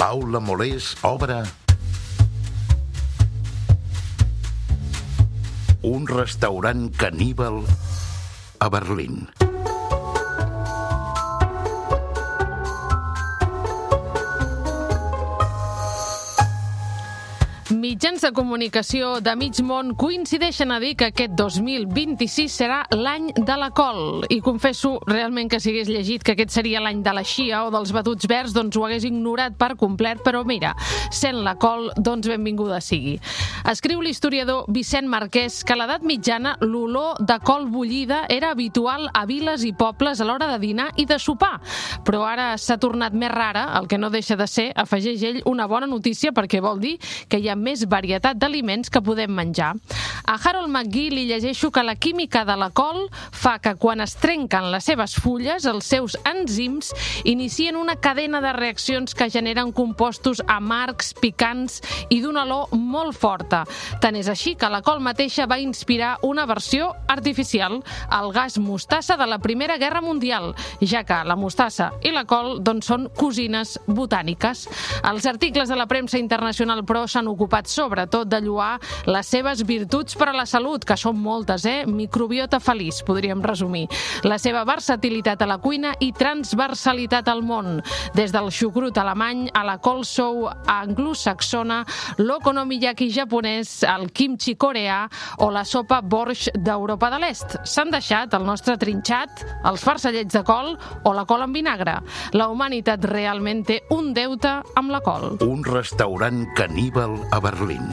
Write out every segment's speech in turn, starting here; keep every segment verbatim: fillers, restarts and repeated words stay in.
Paula Molés obre un restaurant caníbal a Berlín. Mitjans de comunicació de mig món coincideixen a dir que aquest dos mil vint-i-sis serà l'any de la col. I confesso realment que si hagués llegit que aquest seria l'any de la xia o dels batuts verds, doncs ho hagués ignorat per complet, però mira, sent la col, doncs benvinguda sigui. Escriu l'historiador Vicent Marquès que a l'edat mitjana l'olor de col bullida era habitual a viles i pobles a l'hora de dinar i de sopar. Però ara s'ha tornat més rara, el que no deixa de ser, afegeix ell, una bona notícia perquè vol dir que hi ha més varietat d'aliments que podem menjar. A Harold McGee li llegeixo que la química de la col fa que quan es trenquen les seves fulles, els seus enzims inicien una cadena de reaccions que generen compostos amargs, picants i d'una olor molt forta. Tant és així que la col mateixa va inspirar una versió artificial, el gas mostassa de la Primera Guerra Mundial, ja que la mostassa i la col doncs, són cosines botàniques. Els articles de la premsa internacional, però, s'han ocupat sobretot de lloar les seves virtuts per a la salut, que són moltes, eh? Microbiota feliç, podríem resumir. La seva versatilitat a la cuina i transversalitat al món. Des del xucrut alemany a la col sou anglosaxona, l'okonomiyaki japonès, el kimchi coreà o la sopa borscht d'Europa de l'Est. S'han deixat el nostre trinxat, els farcellets de col o la col en vinagre. La humanitat realment té un deute amb la col. Un restaurant caníbal a Berlín.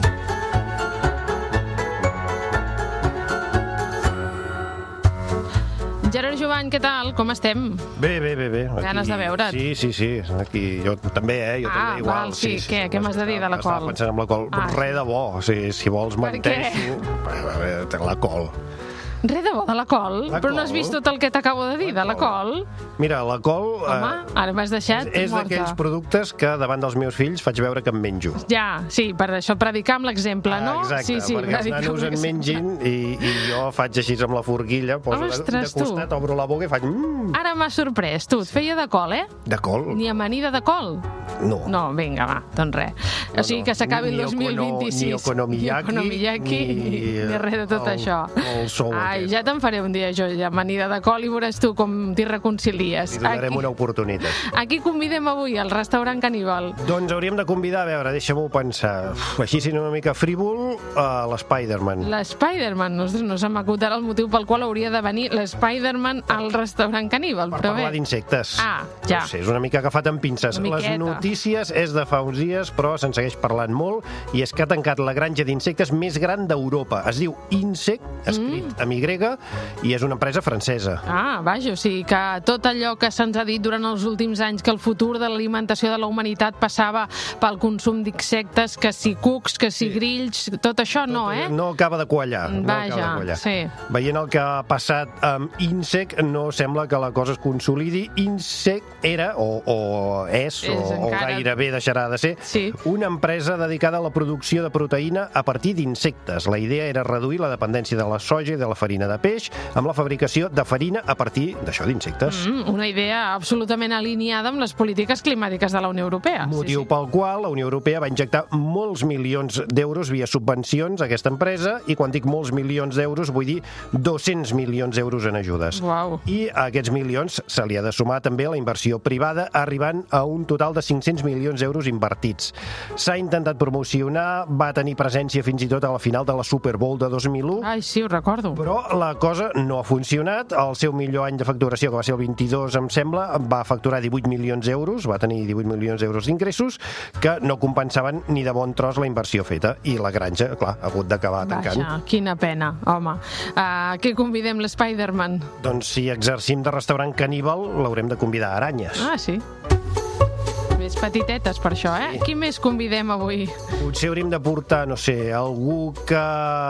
Gerard Jovany, què tal? Com estem? Bé, bé, bé, bé. Aquí... Ganes de veure't. Sí, sí, sí. Aquí jo també, eh? Jo ah, també igual. Val, sí, sí, què? sí, Què m'has de dir de la col? Estava pensant en la col. Ah. Res de bo. O sigui, si vols menteixo... Per què? La col. Res de bo de la col? La Però no has col. vist tot el que t'acabo de dir de la col? Mira, la col... Home, eh, ara m'has deixat és morta. d'aquells productes que davant dels meus fills faig veure que em menjo. Ja, sí, per això predicar amb l'exemple, no? Ah, exacte, sí, sí, perquè els nanos en mengin i, i jo faig així amb la forquilla, poso de, de Ostres, tu. costat, obro la boca i faig... Mm, Ara m'ha sorprès, tu, et feia de col, eh? de col? Ni amanida de col? No. No, vinga, va, doncs res. No, O sigui no. que s'acabi el Ni dos mil vint-i-sis. Ni okonomiyaki, Ni okonomiyaki, ni, ni res de tot el- això. el sou Ai, aquest. ja te'n faré un dia jo, ja, amanida de col, i veuràs tu com t'hi reconcilies. Li donarem una oportunitat. Aquí convidem avui al restaurant caníbal. Doncs hauríem de convidar, a veure, deixa-m'ho pensar. Uf, així, si no una mica frívol, a l'Spiderman. L'Spiderman, no, no se m'acutarà el motiu pel qual hauria de venir l'Spiderman al restaurant caníbal, Per però parlar bé. d'insectes. Ah, ja. No sé, és una mica agafat amb pinces. Una Les miqueta. notícies és de fa uns dies, però se'n segueix parlant molt, i és que ha tancat la granja d'insectes més gran d'Europa. Es diu Insect, escrit Mm. amb Y, i és una empresa francesa. Ah, vaja, o sigui que tot allò que se'ns ha dit durant els últims anys, que el futur de l'alimentació de la humanitat passava pel consum d'insectes, que si cucs, que si grills, tot això no, eh? No acaba de quallar. No Vaja, acaba de quallar. sí. Veient el que ha passat amb Insect, no sembla que la cosa es consolidi. Insect era, o, o és, És o, o encara. gairebé deixarà de ser, Sí. una empresa dedicada a la producció de proteïna a partir d'insectes. La idea era reduir la dependència de la soja i de la farina de peix amb la fabricació de farina a partir d'això, d'insectes. Mm, una idea absolutament alineada amb les polítiques climàtiques de la Unió Europea. Motiu sí, sí. pel qual la Unió Europea va injectar molts milions d'euros via subvencions a aquesta empresa, i quan dic molts milions d'euros vull dir dos-cents milions d'euros en ajudes. Uau. I a aquests milions se li ha de sumar també la inversió privada, arribant a un total de cinc-cents milions d'euros invertits. S'ha intentat promocionar, va tenir presència fins i tot a la final de la Super Bowl de dos mil u, Ai, sí, ho recordo. però la cosa no ha funcionat. El seu millor any de facturació, que va ser el vint-i-dos, em sembla, va facturar divuit milions d'euros, va tenir divuit milions d'euros d'ingressos, que no compensaven ni de bon tros la inversió feta. I la granja, clar, ha hagut d'acabar tancant. Vaja, quina pena, home. Uh, què convidem l'Spiderman? Doncs si exercim de restaurant caníbal, l'haurem de convidar a Aranyes. Ah, sí. Més petitetes per això, eh? Qui més convidem avui? Potser hauríem de portar, no sé, algú que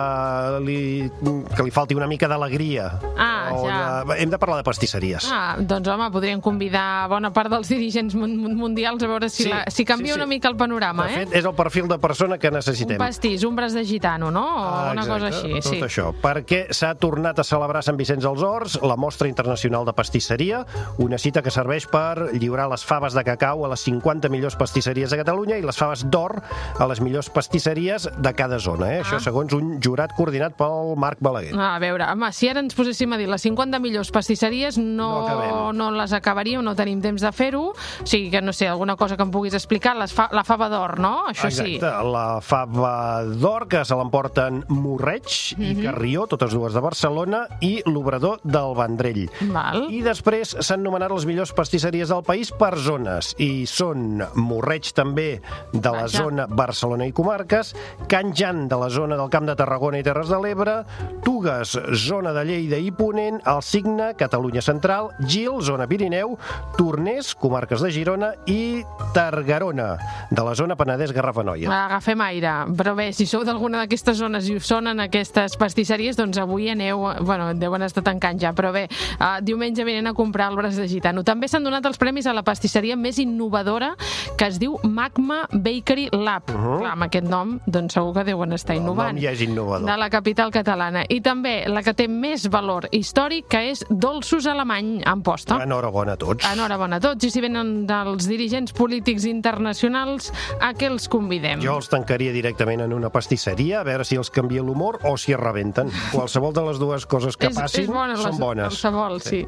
li, que li falti una mica d'alegria. Ah, O ja. de- Hem de parlar de pastisseries. Ah, doncs home, podríem convidar bona part dels dirigents mun- mundials a veure si, Sí, la, si canvia sí, sí. una mica el panorama, De eh? fet, és el perfil de persona que Un necessitem. pastís, un braç de gitano, no? O Ah, una cosa exacte, així, tot sí. això, perquè s'ha tornat a celebrar a Sant Vicenç dels Horts la Mostra Internacional de Pastisseria, una cita que serveix per lliurar les faves de cacau a les cinquanta cinquanta millors pastisseries de Catalunya i les faves d'or a les millors pastisseries de cada zona. Eh? Ah. Això segons un jurat coordinat pel Marc Balaguer. A veure, home, si ara ens poséssim a dir les cinquanta millors pastisseries, no, no, no les acabaríem, no tenim temps de fer-ho. O sigui que, no sé, alguna cosa que em puguis explicar. Les fa, la fava d'or, no? Això sí. Exacte, la fava d'or, que se l'emporten Morreig mm-hmm. i Carrió, totes dues de Barcelona, i l'Obrador del Vendrell. Val. I després s'han nomenat les millors pastisseries del país per zones, i són Morreig també de la Vaja. zona Barcelona i comarques, Can Jan de la zona del Camp de Tarragona i Terres de l'Ebre, Tugues, zona de Lleida i Ponent, El Cigne, Catalunya Central, Gil, zona Pirineu, Torners, comarques de Girona, i Targarona, de la zona Penedès-Garraf-Anoia. Agafem aire, però bé, si sou d'alguna d'aquestes zones i us sonen aquestes pastisseries, doncs avui aneu, bueno, deuen estar tancant ja, però bé, uh, diumenge vinent a comprar el braç de gitano. També s'han donat els premis a la pastisseria més innovadora, que es diu Magma Bakery Lab. Uh-huh. Clar, amb aquest nom, doncs segur que deuen estar innovant. El nom ja és innovador. De la capital catalana. I també la que té més valor històric, que és Dolços Alemany, Amposta. Enhorabona a tots. Enhorabona a tots, i si venen dels dirigents polítics internacionals, a què els convidem? Jo els tancaria directament en una pastisseria, a veure si els canvia l'humor o si es rebenten. Qualsevol de les dues coses que és, passin és bona, són les, bones. Qualsevol, sí.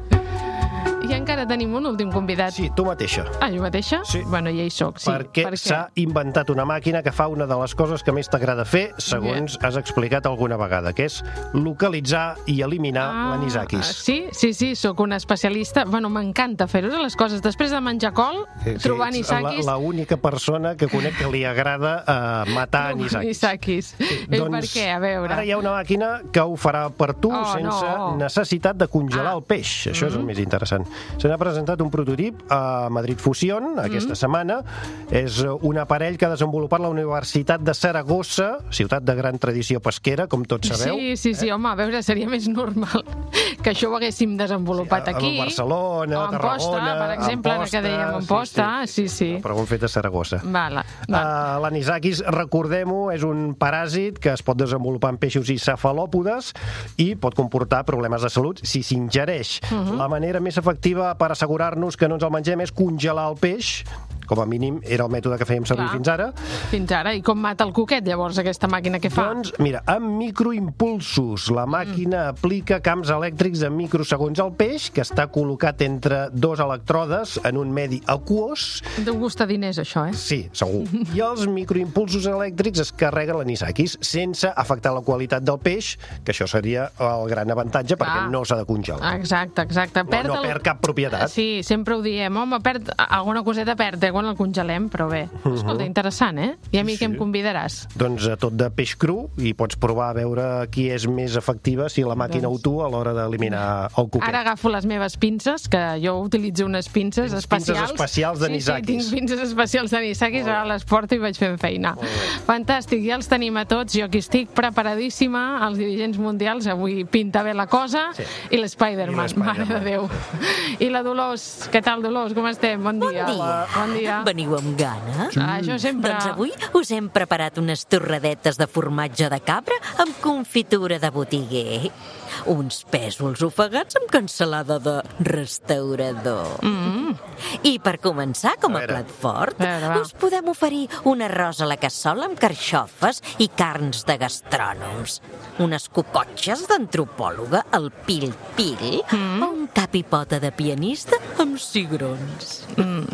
I encara tenim un últim convidat. Sí, tu mateixa. Ah, jo mateixa? Sí. Bueno, ja hi soc, sí. Perquè per s'ha inventat una màquina que fa una de les coses que més t'agrada fer, segons Bien. has explicat alguna vegada, que és localitzar i eliminar ah, l'anisakis. Sí, sí, sí, sóc una especialista. Bueno, m'encanta fer-ho, les coses. Després de menjar col, sí, trobar anisakis... La, la única persona que conec que li agrada uh, matar anisakis. Anisakis. Sí, doncs, per què? A veure... Ara hi ha una màquina que ho farà per tu oh, sense no. necessitat de congelar ah. el peix. Això mm-hmm. és el més interessant. Se n'ha presentat un prototip a Madrid Fusion aquesta mm. setmana. És un aparell que ha desenvolupat la Universitat de Saragossa, ciutat de gran tradició pesquera, com tots sabeu. Sí, sí, sí, eh? Home, a veure, seria més normal que això ho haguéssim desenvolupat sí, aquí. A Barcelona, a Tarragona, per exemple, Amposta, que dèiem Amposta, sí, sí. sí, sí. Però ho hem fet a Saragossa. Vale, vale. Uh, L'anisakis, recordem-ho, és un paràsit que es pot desenvolupar en peixos i cefalòpodes i pot comportar problemes de salut si s'ingereix. Uh-huh. La manera més efectiva per assegurar-nos que no ens el mengem és congelar el peix. Com a mínim era el mètode que fèiem servir Clar. fins ara. Fins ara. I com mata el coquet, llavors, aquesta màquina que fa? Doncs, mira, amb microimpulsos. La màquina mm. aplica camps elèctrics en microsegons al peix, que està col·locat entre dos electrodes en un medi aquós. Deu gustar diners, això, eh? Sí, segur. I els microimpulsos elèctrics es carreguen l'anisakis sense afectar la qualitat del peix, que això seria el gran avantatge, perquè ah. no s'ha de congelar. Exacte, exacte. Perd no, no el... perd cap propietat. Sí, sempre ho diem. Home, perd alguna coseta perd, eh, quan el congelem, però bé. Uh-huh. Escolta, interessant, eh? I a mi sí. què em convidaràs? Doncs a tot de peix cru, i pots provar a veure qui és més efectiva, si la màquina doncs... o tu, a l'hora d'eliminar el coquet. Ara agafo les meves pinces, que jo utilitzo unes pinces Tens especials. Pinces especials d'anisakis. Sí, sí, tinc pinces especials d'anisakis, ara les porto i vaig fent feina. Fantàstic, ja els tenim a tots. Jo aquí estic preparadíssima, els dirigents mundials, avui pinta bé la cosa, sí. i l'Spiderman, mare de Déu. I la Dolors, què tal, Dolors? Com estem? Bon dia. Bon dia. Bon dia. Veniu amb gana? Ah, això sempre... Doncs avui us hem preparat unes torradetes de formatge de cabra amb confitura de botiguer. Uns pèsols ofegats amb cansalada de restaurador. Mm. I per començar, com a, a plat fort, a veure, us podem oferir un arròs a la cassola amb carxofes i carns de gastrònoms, unes cocotxes d'antropòloga al pil-pil mm. o un tapipota de pianista amb cigrons.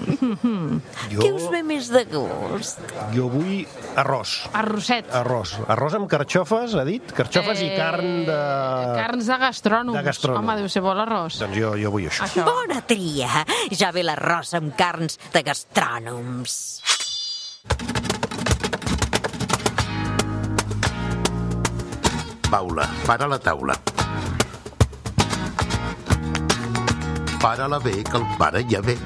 Mm. Jo... Què us ve més de gust? Jo vull arròs. Arrosset. Arròs. Arròs amb carxofes, ha dit? Carxofes eh... i carn de... Carns de gastrònoms. De gastrònom. Home, deu ser bo l'arròs. Doncs jo, jo vull això. això. Bona tria! Ja ve l'arròs amb carns de gastrònoms. Paula, para la taula. Para-la bé, que el pare ja ve.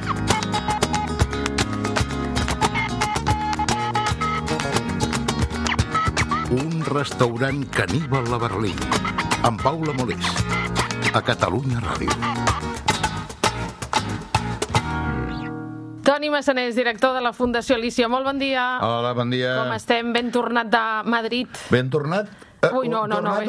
Un restaurant caníbal a Berlín, amb Paula Molés, a Catalunya Ràdio. Toni Massanés, director de la Fundació Alicia, molt bon dia. Hola, bon dia. Com estem? Ben tornat de Madrid. Ben tornat Ui, no, no, no.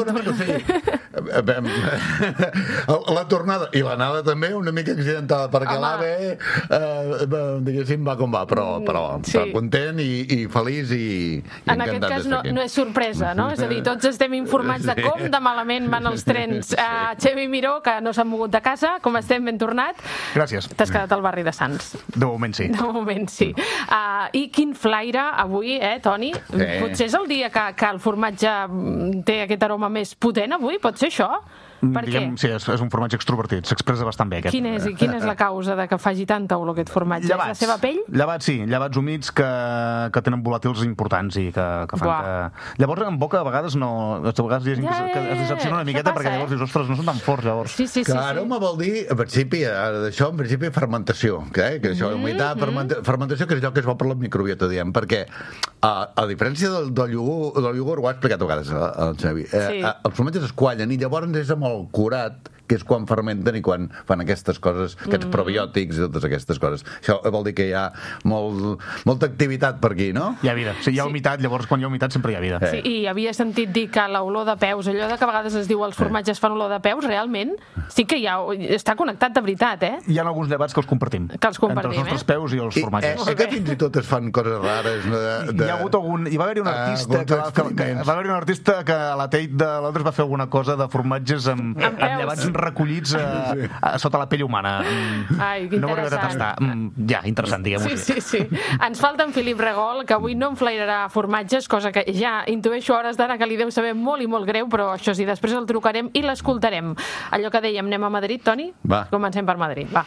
La tornada i l'anada també una mica accidentada, perquè l'AVE, diguéssim, va com va, però content i feliç i encantat. En aquest cas no és sorpresa, no? És a dir, tots estem informats de com de malament van els trens. Xevi Miró, que no s'ha mogut de casa, com estem, ben tornat. Gràcies. T'has quedat al barri de Sants. De moment sí. De moment sí. I quin flaire avui, eh, Toni? Potser és el dia que el formatge té aquest aroma més potent avui? Pot ser això? Per què? Sí, és un formatge extrovertit, s'expressa bastant bé. Quina és la causa de que faci tanta olor aquest formatge? És la seva pell? Llevats, sí, llevats humits que tenen volàtils importants i que fan que... Llavors en boca a vegades no... A vegades hi ha gent que es decepciona una miqueta perquè llavors dius, ostres, no són tan forts llavors. Sí, sí, sí. Que aroma vol dir, en principi, d'això, en principi, fermentació, que això, humitat, fermentació, que és allò que és bo per la microbiota, diem, perquè a diferència del iogurt, ho ha explicat a vegades el Xavi, els formatges es quallen i llavors és amb el curat, que és quan fermenten i quan fan aquestes coses, aquests probiòtics i totes aquestes coses. Això vol dir que hi ha molta activitat per aquí, no? Hi ha vida. Si hi ha humitat, llavors quan hi ha humitat sempre hi ha vida. Sí, i havia sentit dir que l'olor de peus, allò de que a vegades es diu els formatges fan olor de peus, realment sí que hi ha, està connectat de veritat, eh? Hi ha alguns llevats que els compartim. Que els compartim, eh? Entre els nostres peus i els formatges. Eh que fins i tot es fan coses rares. Hi ha hagut algun... Hi va haver un artista que va haver un artista que a la Tate de Londres va fer alguna cosa de formatges amb llevats recollits a, a, sota la pell humana. Ai, que no ho arribaré a tastar. Ja, interessant, diguem-ho. Sí, sí, sí. Ens falta en Felip Regol, que avui no em flairarà formatges, cosa que ja intueixo hores d'ara que li deu saber molt i molt greu, però això sí, després el trucarem i l'escoltarem. Allò que dèiem, anem a Madrid, Toni? Va. Comencem per Madrid, va.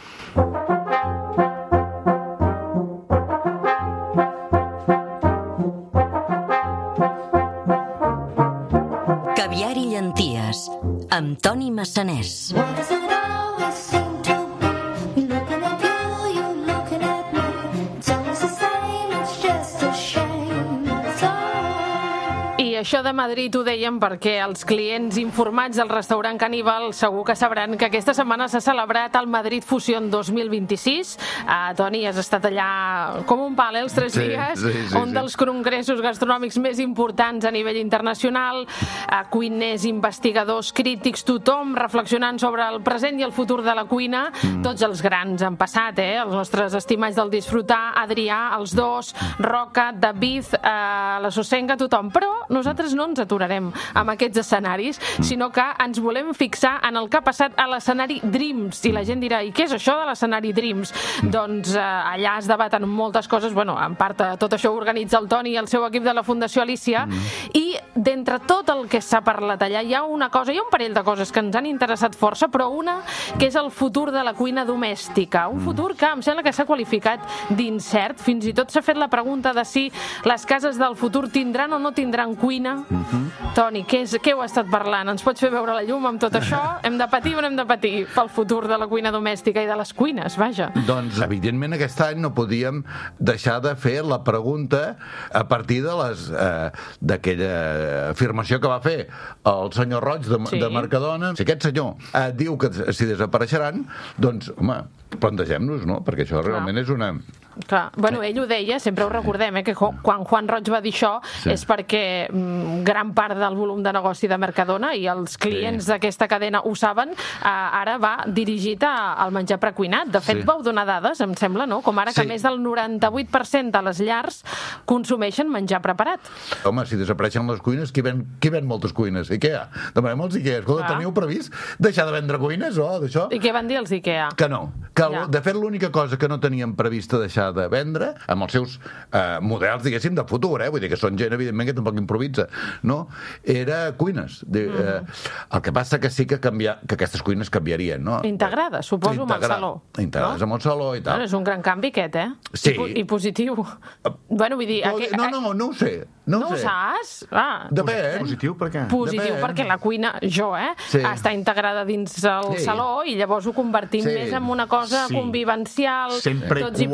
Caviar i llenties, amb Toni Massanés. I això de Madrid ho dèiem perquè els clients informats del restaurant Caníbal segur que sabran que aquesta setmana s'ha celebrat el Madrid Fusion dos mil vint-i-sis. Uh, Toni, has estat allà com un pal, eh, els tres sí, dies, sí, sí, un sí. dels congressos gastronòmics més importants a nivell internacional, uh, cuiners, investigadors, crítics, tothom reflexionant sobre el present i el futur de la cuina. Mm. Tots els grans han passat, eh? Els nostres estimats del disfrutar, Adrià, els dos, Roca, David, uh, la Sosenga, tothom. Però nosaltres no ens aturarem amb aquests escenaris, sinó que ens volem fixar en el que ha passat a l'escenari Dreams. I la gent dirà, i què és això de l'escenari Dreams? Doncs eh, allà es debaten moltes coses, bueno, en part tot això ho organitza el Toni i el seu equip de la Fundació Alicia, mm. i d'entre tot el que s'ha parlat allà hi ha una cosa, hi ha un parell de coses que ens han interessat força, però una que és el futur de la cuina domèstica, un futur que em sembla que s'ha qualificat d'incert, fins i tot s'ha fet la pregunta de si les cases del futur tindran o no tindran cuina. Mm-hmm. Toni, què, és, què heu estat parlant? Ens pots fer veure la llum amb tot això? Hem de patir o no hem de patir pel futur de la cuina domèstica i de les cuines, vaja? Doncs, evidentment, aquest any no podíem deixar de fer la pregunta a partir de les eh, d'aquella afirmació que va fer el senyor Roig de, sí. de Mercadona. Si aquest senyor eh, diu que s'hi desapareixeran, doncs, home, plantegem-nos, no? Perquè això realment Clar. és una... Clar. Bueno, ell ho deia, sempre ho recordem, eh, que quan Juan Roig va dir això sí. és perquè mm, gran part del volum de negoci de Mercadona i els clients sí. d'aquesta cadena ho saben, eh, ara va dirigit a, al menjar precuinat. De fet, sí. vau donar dades, em sembla, no? Com ara sí. que més del noranta-vuit per cent de les llars consumeixen menjar preparat. Home, si desapareixen les cuines, qui ven, qui ven moltes cuines? IKEA. Demanem als IKEA. Escolta, ah. teniu previst deixar de vendre cuines o d'això? I què van dir els IKEA? Que no. Que, ja. De fet, l'única cosa que no teníem prevista deixar de vendre, amb els seus eh, models, diguéssim, de futur, eh? Vull dir que són gent, evidentment, que tampoc improvisa, no? Era cuines. De, mm. eh, el que passa que sí que, canvia, que aquestes cuines canviarien, no? Integrades, suposo, Integra... amb el saló. Integrades no? amb el saló i tal. Bueno, és un gran canvi, aquest, eh? Sí. I, I positiu. Uh, bueno, vull dir... No, aqu... no, no, no ho sé. No, no ho sé. saps? Ah. Depèn. Positiu, per què? Positiu, Depèn. perquè la cuina, jo, eh, sí. està integrada dins el sí. saló i llavors ho convertim sí. més en una cosa sí. convivencial, sempre tots hi quan, participem.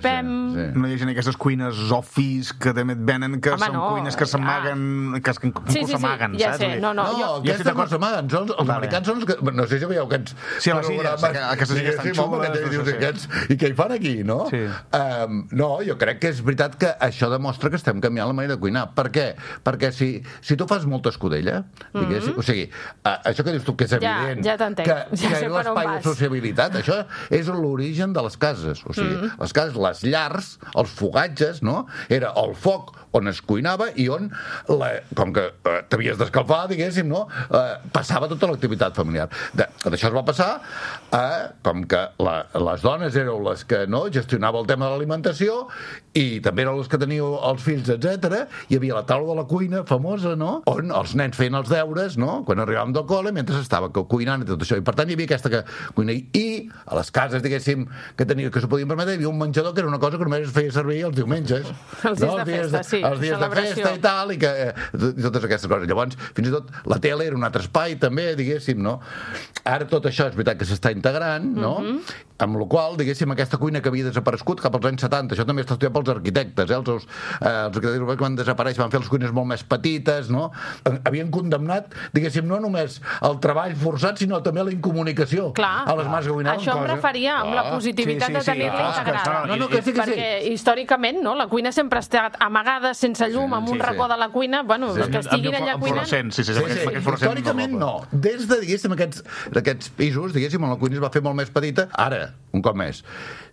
participem. Sí, sí. No hi hagi aquestes cuines office que també et venen, que Home, són no, cuines que s'amaguen, que, que sí, sí, s'amaguen, sí, ja saps? sé, no, no, No, jo... aquestes no s'amaguen, són els Vale. americans són els que... No sé si veieu aquests Sí, a les illes, programes, aquestes illes tan diguéssim, home, xules, que no dius, sé. aquests, i què hi fan aquí, no? Sí. Um, no, jo crec que és veritat que això demostra que estem canviant la manera de cuinar. Per què? Perquè si, si tu fas molta escudella, diguéssim, mm -hmm. o sigui, uh, això que dius tu que és Ja, evident, ja t'entenc. que, Ja que sé és per on l'espai de vas. sociabilitat, això és l'origen de les cases. O sigui, mm -hmm. les cases, les llars, els fogatges, no? Era el foc on es cuinava i on, la, com que eh, t'havies d'escalfar, diguéssim, no? Eh, passava tota l'activitat familiar. D'això es va passar a, com que la, les dones éreu les que no gestionava el tema de l'alimentació i també éreu les que teníeu els fills, etcètera. Hi havia la taula de la cuina famosa, no? On els nens feien els deures, no? Quan arribàvem del col·le, mentre estava cuinant i tot això. I per tant hi havia aquesta que cuina. I a les cases, diguéssim, que tenia, que s'ho podien permetre, hi havia un menjador que era una cosa que només es feia servir els diumenges. Els dies de festa, sí. Els dies de festa i tal, i, que, eh, i totes aquestes coses. Llavors, fins i tot la tele era un altre espai, també, diguéssim, no? Ara tot això és veritat que s'està integrant, no? Mm -hmm. Amb la qual, diguéssim, aquesta cuina que havia desaparegut cap als anys setanta, això també està estudiat pels arquitectes, eh? Els, seus, eh, els arquitectes que van desaparèixer van fer les cuines molt més petites, no? Havien condemnat, diguéssim, no només el treball forçat, sinó també la incomunicació. Clar, a les mans que cuinaven. això em referia amb la positivitat Sí, sí, de sí, tenir-la ah, integrada. no, no, que sí, que sí. Perquè històricament, no?, la cuina sempre ha estat amagada, sense llum, amb Sí, un sí. racó de la cuina, bueno, els que estiguin allà Amb cuinant... fluorescent, sí, sí, Sí, sí, sí, aquest fluorescent històricament doble. no. Des de, diguéssim, aquests, aquests pisos, diguéssim, on la cuina es va fer molt més petita, ara, un cop més,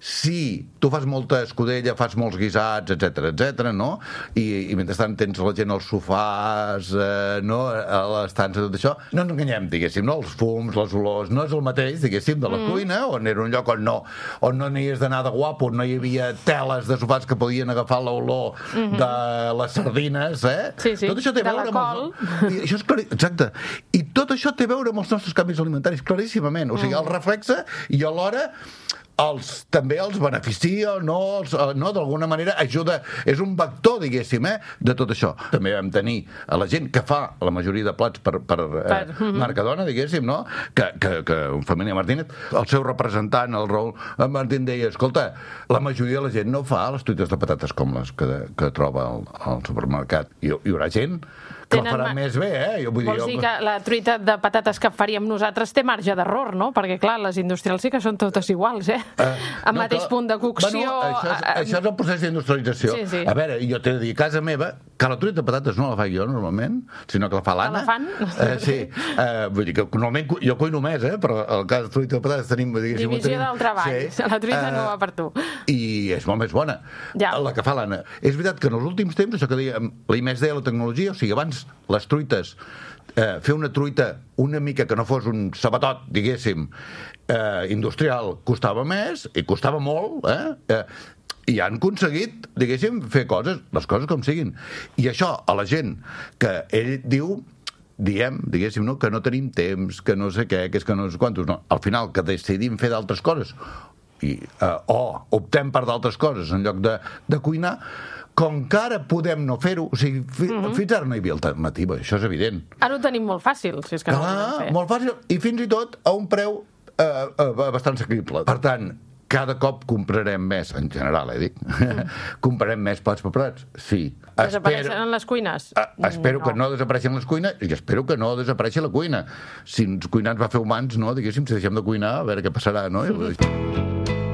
si tu fas molta escudella, fas molts guisats, etcètera, etcètera, no? I, i mentrestant tens la gent als sofàs, eh, no? A l'estança, tot això, no ens enganyem, diguéssim, no? Els fums, les olors, no és el mateix, diguéssim, de la mm. cuina, on era un lloc on no, on no n'hi has d'anar de guapo, on no hi havia teles de sofàs que podien agafar l'olor mm -hmm. de les sardines, eh? Sí, sí, tot això té de a veure la amb els... I això és clar... Exacte. I tot això té a veure amb els nostres canvis alimentaris, claríssimament. O sigui, el reflexe i alhora els, també els beneficia, no, els, no d'alguna manera ajuda, és un vector, diguéssim, eh, de tot això. També vam tenir a la gent que fa la majoria de plats per, per, per eh, Mercadona, diguéssim, no? Que, que, que un família Martínez, el seu representant, el Raül Martín, deia, escolta, la majoria de la gent no fa les truites de patates com les que, que troba al, al supermercat. Hi, hi haurà gent que la farà més bé, eh? Jo vull Vols dir que la truita de patates que faríem nosaltres té marge d'error, no? Perquè, clar, les industrials sí que són totes iguals, eh? Uh, Amb no, mateix clar, punt de cocció... Bueno, això, és, uh, això és el procés d'industrialització. Sí, sí. A veure, jo t'he de dir, a casa meva, que la truita de patates no la faig jo, normalment, sinó que la fa l'Anna. Que la fan? Uh, sí. Uh, vull dir que normalment jo cuino més, eh? Però el cas de truita de patates tenim... Divisió tenim... del treball. Sí. La truita uh, no va per tu. I és molt més bona. Ja. La que fa l'Anna. És veritat que en els últims temps, això que dèiem, la I més D, la tecnologia, o sigui, abans les truites Eh, fer una truita una mica que no fos un sabatot, diguéssim, eh, industrial, costava més, i costava molt, eh? eh i han aconseguit, diguéssim, fer coses, les coses com siguin. I això, a la gent que ell diu, diem, diguéssim, no? Que no tenim temps, que no sé què, que és que no sé quantos, no. Al final, que decidim fer d'altres coses, i, eh, o optem per d'altres coses en lloc de, de cuinar, com que ara podem no fer-ho, o sigui, fi, uh -huh. fins ara no hi havia alternativa, això és evident. Ara ho tenim molt fàcil, si és que no ho podem fer. Molt fàcil, i fins i tot a un preu eh, eh, bastant assequible. Per tant, cada cop comprarem més, en general, eh, dic, mm. comprarem més plats preparats? Sí. Desapareixen espero, les cuines? A, espero no. que no desapareixen les cuines i espero que no desapareixi la cuina. Si ens cuinar ens va fer humans, no? Diguéssim, si deixem de cuinar, a veure què passarà, no? Mm.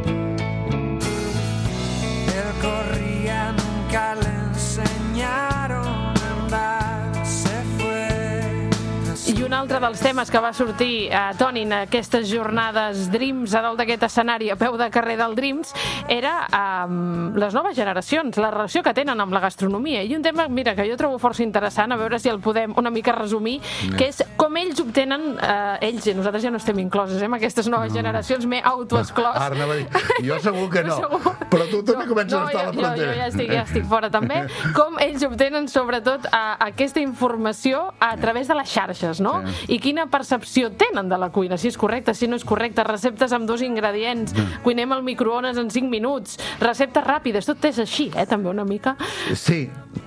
I un altre dels temes que va sortir, eh, Toni, en aquestes jornades Dreams, a dalt d'aquest escenari, a peu de carrer del Dreams, era eh, les noves generacions, la relació que tenen amb la gastronomia. I un tema, mira, que jo trobo força interessant, a veure si el podem una mica resumir, que és com ells obtenen, eh, ells, i nosaltres ja no estem incloses, eh, amb aquestes noves generacions, m'he autoesclòs. Ara anava a dir, jo segur que no, segur. Però tu també no, comences no, a estar jo, a la frontera. Jo, jo ja estic, ja estic fora també. Com ells obtenen, sobretot, a, aquesta informació a través de les xarxes, no? Sí. I quina percepció tenen de la cuina, si és correcte, si no és correcte, receptes amb dos ingredients, mm. cuinem al microones en cinc minuts, receptes ràpides, tot és així, eh, també una mica. Sí,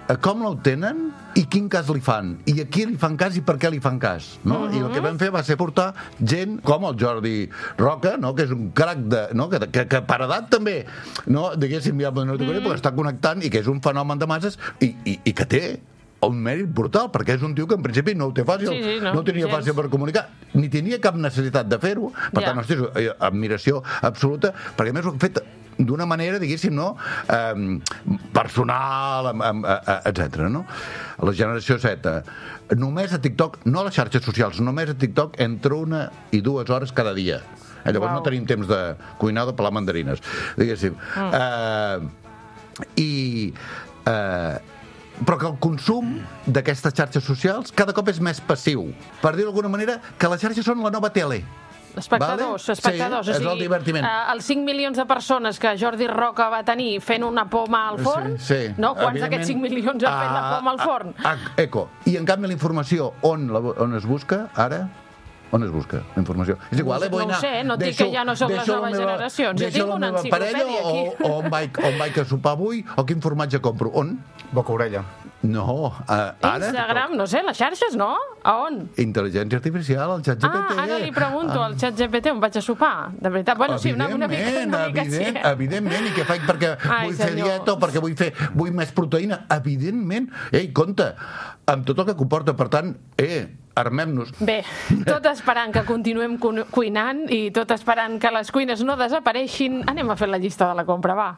com l'obtenen i quin cas li fan, i a qui li fan cas i per què li fan cas, no? Uh-huh. I el que vam fer va ser portar gent com el Jordi Roca, no? Que és un crac de... No? Que, que, que per edat també, no? Diguéssim, ja no uh-huh. perquè està connectant i que és un fenomen de masses i, i, i que té un mèrit brutal, perquè és un tio que en principi no ho té fàcil, sí, sí, no, no ho tenia gens. fàcil per comunicar, ni tenia cap necessitat de fer-ho, per ja. tant, hosti, admiració absoluta, perquè a més ho han fet d'una manera, diguéssim, no? Eh, personal, etcètera, no? La generació Z, només a TikTok, no a les xarxes socials, només a TikTok entre una i dues hores cada dia. Eh, llavors wow. no tenim temps de cuinar o de pelar mandarines, diguéssim. Mm. Eh, I... Eh, però que el consum d'aquestes xarxes socials cada cop és més passiu. Per dir d'alguna manera, que les xarxes són la nova tele. Espectadors, vale? espectadors. Sí, o sigui, és el divertiment. Eh, els cinc milions de persones que Jordi Roca va tenir fent una poma al forn, sí, sí. no? Quants d'aquests cinc milions han fet la poma al forn? A, a, eco. I en canvi la informació on, la, on es busca ara? On es busca la informació? És igual, eh? Vull no ho sé, no et dic que ja no són les noves meva, generacions. Jo tinc una enciclopèdia aquí. O, o on, vaig, on vaig a sopar avui, o quin formatge compro. On? Boca orella. No, uh, ara... Instagram, no sé, les xarxes, no? A on? Intel·ligència artificial, el xat G P T. Ah, ara li pregunto al xat G P T on vaig a sopar. De veritat, bueno, sí, una, una mica, una mica evident, sí. Evidentment, i què faig perquè Ai, vull senyor. fer dieta o perquè vull fer vull més proteïna. Evidentment. Ei, compte, amb tot el que comporta, per tant, eh, armem-nos. Bé, tot esperant que continuem cu- cuinant i tot esperant que les cuines no desapareixin, anem a fer la llista de la compra, va.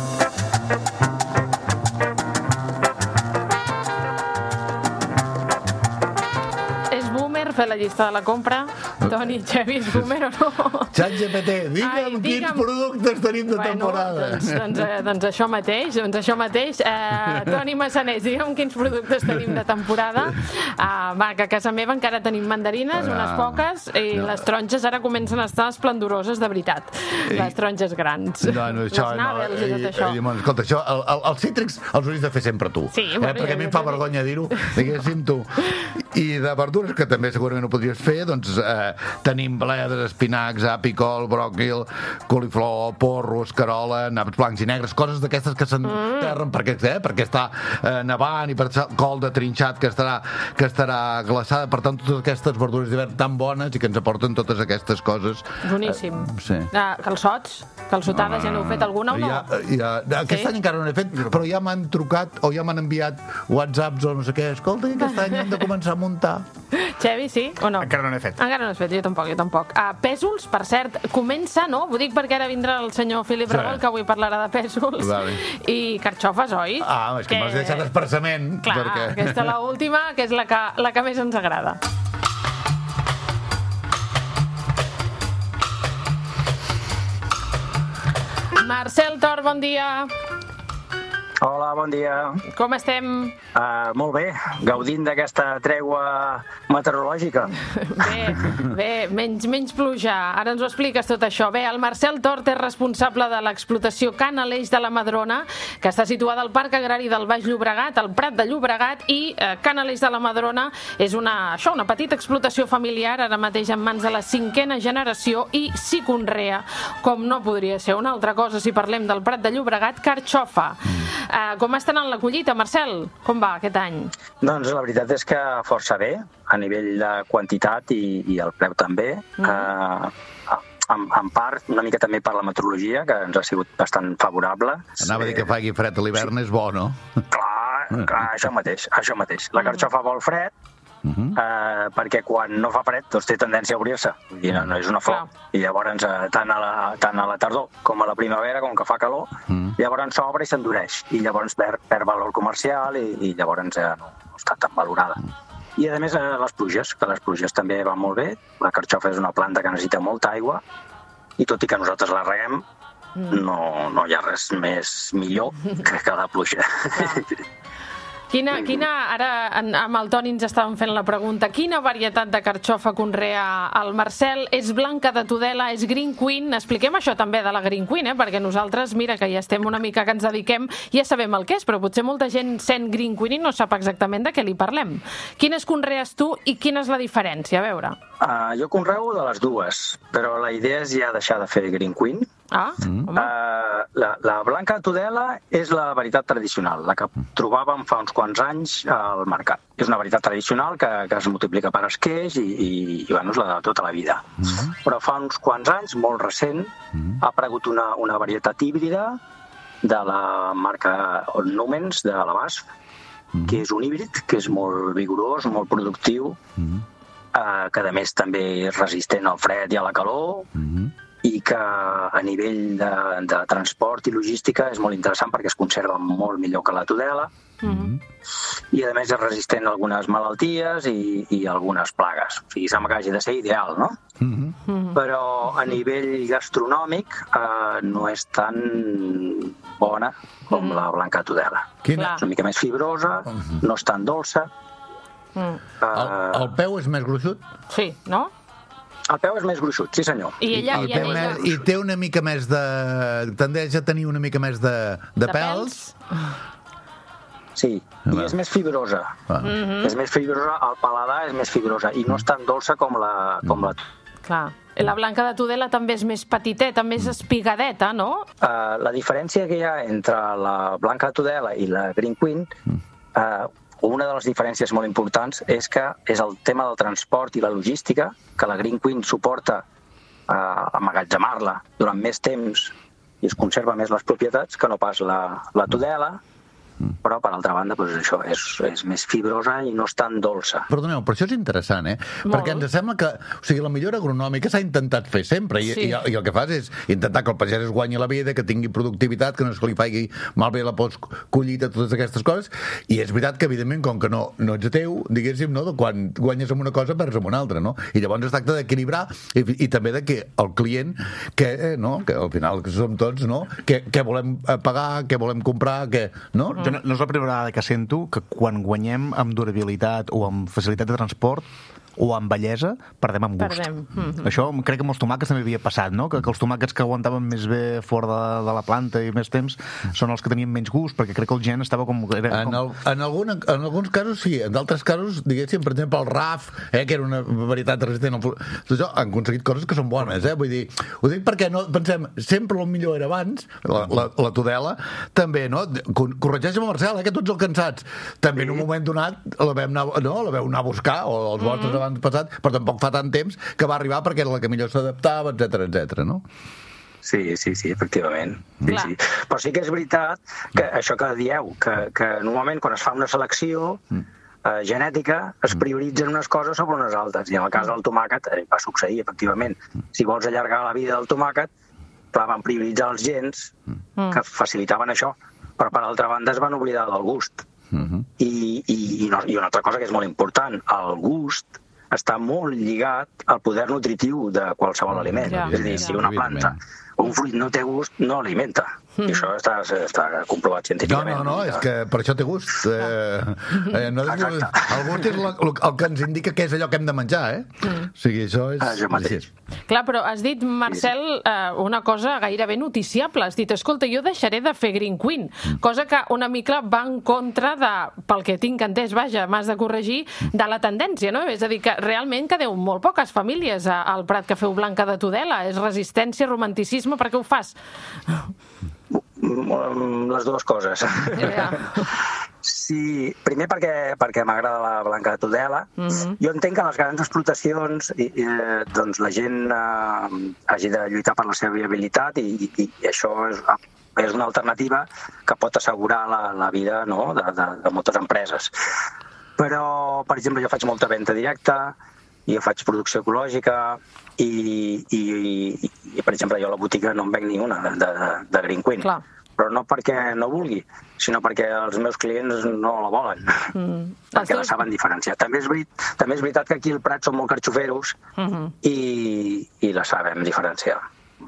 Fer la llista de la compra. Toni, Xavi, és boomer o no? Xat G P T, digue'm, Ai, digue'm quins productes tenim de bueno, temporada. Doncs, doncs, eh, doncs això mateix, doncs això mateix. Eh, Toni Massanés, digue'm quins productes tenim de temporada. Uh, va, que a casa meva encara tenim mandarines, no. unes poques, i no. les taronges ara comencen a estar esplendoroses de veritat. I... Les taronges grans. No, no, això, les nàvels no, i tot això. I, i, escolta, això, el, el, els cítrics els hauries de fer sempre tu. Sí, eh, bueno, perquè a mi em fa vergonya dir-ho, diguéssim tu. I de verdures, que també segurament ho podries fer, doncs eh, tenim bledes, espinacs, apicol, bròquil, coliflor, porros, carola, naps blancs i negres, coses d'aquestes que s'enterren mm. perquè, eh, perquè està eh, nevant, i per col de trinxat que estarà, que estarà glaçada. Per tant, totes aquestes verdures d'hivern tan bones i que ens aporten totes aquestes coses. Boníssim. Eh, sí. Ah, calçots? Calçotades, ah, ja n'heu fet alguna o no? Ja, ja, aquest sí? any encara no n'he fet, però ja m'han trucat o ja m'han enviat whatsapps o no sé què. Escolta, aquest any hem de començar a muntar. Xavi, sí o no? Encara no n'he fet. Encara no n'he fet, jo tampoc, jo tampoc. Uh, pèsols, per cert, comença, no? Ho dic perquè ara vindrà el senyor Filip sí. Revolt, que avui parlarà de pèsols. Vale. I carxofes, oi? Ah, és que, que... m'has deixat expressament. Clar, perquè... aquesta és l'última, que és la que, la que més ens agrada. Marcel Tor, bon dia. Hola, bon dia. Com estem? Uh, molt bé, gaudint d'aquesta tregua meteorològica. Bé, bé, menys, menys pluja. Ara ens ho expliques tot això. Bé, el Marcel Tort és responsable de l'explotació Can Aleix de la Madrona, que està situada al Parc Agrari del Baix Llobregat, al Prat de Llobregat, i eh, Can Aleix de la Madrona és una, això, una petita explotació familiar, ara mateix en mans de la cinquena generació, i s'hi conrea, com no podria ser una altra cosa si parlem del Prat de Llobregat, carxofa. Uh, com està anant la collita, Marcel? Com va aquest any? Doncs la veritat és que força bé, a nivell de quantitat i, i el preu també. Mm. Uh, en, en part, una mica també per la meteorologia, que ens ha sigut bastant favorable. Anava a dir que faci fred a l'hivern, sí. És bo, no? Clar, clar, això mateix, això mateix. La carxofa vol fred, Uh-huh. Uh, perquè quan no fa fred doncs té tendència a obrir-se, i no, no és una flor. Clar. I llavors uh, tant, a la, tant a la tardor com a la primavera, com que fa calor, uh-huh. llavors s'obre i s'endureix, i llavors perd, perd valor comercial, i, i llavors uh, no, no està tan valorada. Uh-huh. I a més uh, les pluges, que les pluges també van molt bé. La carxofa és una planta que necessita molta aigua, i tot i que nosaltres la reguem, uh-huh. no, no hi ha res més millor que, que la pluja. Uh-huh. Quina, quina, ara amb el Toni ens estàvem fent la pregunta, quina varietat de carxofa conrea el Marcel? És blanca de Tudela, és Green Queen? Expliquem això també de la Green Queen, eh? Perquè nosaltres, mira, que ja estem una mica que ens dediquem, ja sabem el que és, però potser molta gent sent Green Queen i no sap exactament de què li parlem. Quines conrees tu i quina és la diferència? A veure. Uh, jo conreu de les dues, però la idea és ja deixar de fer Green Queen. Ah, mm. uh, la, la blanca de Tudela és la varietat tradicional, la que trobàvem fa uns quants anys al mercat. És una varietat tradicional que, que es multiplica per esqueix i, i, i bueno, és la de tota la vida. Mm. Però fa uns quants anys, molt recent, mm. ha aparegut una, una varietat híbrida de la marca Numens, de la B A S F, mm. que és un híbrid, que és molt vigorós, molt productiu, mm. Uh, que a més també és resistent al fred i a la calor mm-hmm. i que a nivell de, de transport i logística és molt interessant perquè es conserva molt millor que la Tudela mm-hmm. i a més és resistent a algunes malalties i, i a algunes plagues. O sigui, sembla que hagi de ser ideal, no? Mm-hmm. Però a nivell gastronòmic uh, no és tan bona com mm-hmm. la blanca Tudela. Quina? És una mica més fibrosa, mm-hmm. no és tan dolça. Mm. El, el peu és més gruixut? Sí, no? El peu és més gruixut, sí senyor. I, ella, I, i, ella, més, i té una mica més de... tendeix a tenir una mica més de, de, de pèls. Sí, i és més fibrosa. Ah. Mm-hmm. És més fibrosa, el paladar és més fibrosa i no és tan dolça com la... Com la... Clar. La blanca de Tudela també és més petiteta, més espigadeta, no? Uh, la diferència que hi ha entre la blanca de Tudela i la Green Queen... Uh, una de les diferències molt importants és que és el tema del transport i la logística, que la Green Queen suporta eh, emmagatzemar-la durant més temps i es conserva més les propietats que no pas la, la Tudela, però per altra banda doncs això és, és més fibrosa i no és tan dolça. Perdoneu, però això és interessant, eh? Molt. Perquè ens sembla que, o sigui, la millora agronòmica s'ha intentat fer sempre i, sí. i, i el que fas és intentar que el pagès es guanyi la vida, que tingui productivitat, que no es li faci malbé la post-collita, totes aquestes coses, i és veritat que, evidentment, com que no, no ets ateu, diguéssim, no? De quan guanyes amb una cosa perds amb una altra, no? I llavors es tracta d'equilibrar i, i també de que el client, que, eh, no? que al final que som tots, no? Què volem pagar, què volem comprar, què... No? Jo no, no és la primera vegada que sento que quan guanyem amb durabilitat o amb facilitat de transport o amb bellesa, perdem amb gust. Perdem. Mm-hmm. Això crec que amb els tomàquets també havia passat, no? Que, que els tomàquets que aguantaven més bé fora de, de la planta i més temps són els que tenien menys gust, perquè crec que el gen estava com... Era en, com... el, en, algun, en alguns casos sí, en d'altres casos, diguéssim, per exemple, el Raf, eh, que era una varietat resistent al... Tot això, han aconseguit coses que són bones, eh? Vull dir, ho dic perquè no, pensem, sempre el millor era abans, la, la, la Tudela, també, no? Corregeix-me, Marcel, eh, que tots els cansats. També en un moment donat la vam anar, no? la vam anar a buscar, o els vostres mm-hmm. abans passat, però tampoc fa tant temps que va arribar perquè era la que millor s'adaptava, etcètera, etcètera, no? Sí, sí, sí, efectivament. Sí, sí. Però sí que és veritat que això que dieu, que, que normalment quan es fa una selecció eh, genètica es prioritzen unes coses sobre unes altres, i en el cas del tomàquet eh, va succeir, efectivament. Si vols allargar la vida del tomàquet, clar, van prioritzar els gens que facilitaven això, però per altra banda es van oblidar del gust. Uh-huh. I, i, i, no, i una altra cosa que és molt important, el gust està molt lligat al poder nutritiu de qualsevol aliment. Ja, és a dir, ja. Si una planta o un fruit no té gust, no alimenta. Mm. I això està, està comprovat científicament. No, no, no, és que per això té gust. Eh, eh, no és, el gust és la, el que ens indica què és allò que hem de menjar, eh? Mm. O sigui, això és... Ah, jo mateix. Clar, però has dit, Marcel, eh, una cosa gairebé noticiable. Has dit, escolta, jo deixaré de fer Green Queen, cosa que una mica va en contra de, pel que tinc entès, vaja, m'has de corregir, de la tendència, no? És a dir, que realment quedeu molt poques famílies al Prat que feu blanca de Tudela. És resistència, romanticisme, per què ho fas? Les dues coses. Yeah. Sí, primer perquè, perquè m'agrada la blanca de Tudela. Mm-hmm. Jo entenc que les grans explotacions i, i, doncs la gent eh, hagi de lluitar per la seva viabilitat i, i, i això és, és una alternativa que pot assegurar la, la vida, no? de, de, de moltes empreses. Però, per exemple, jo faig molta venda directa, i jo faig producció ecològica i, i, i, i per exemple, jo a la botiga no en venc ni una de, de, de Green Queen. Clar. Però no perquè no vulgui, sinó perquè els meus clients no la volen, mm. perquè la saben diferenciar. També és, verit, també és veritat que aquí al Prat som molt carxoferos mm-hmm. i, i la sabem diferenciar.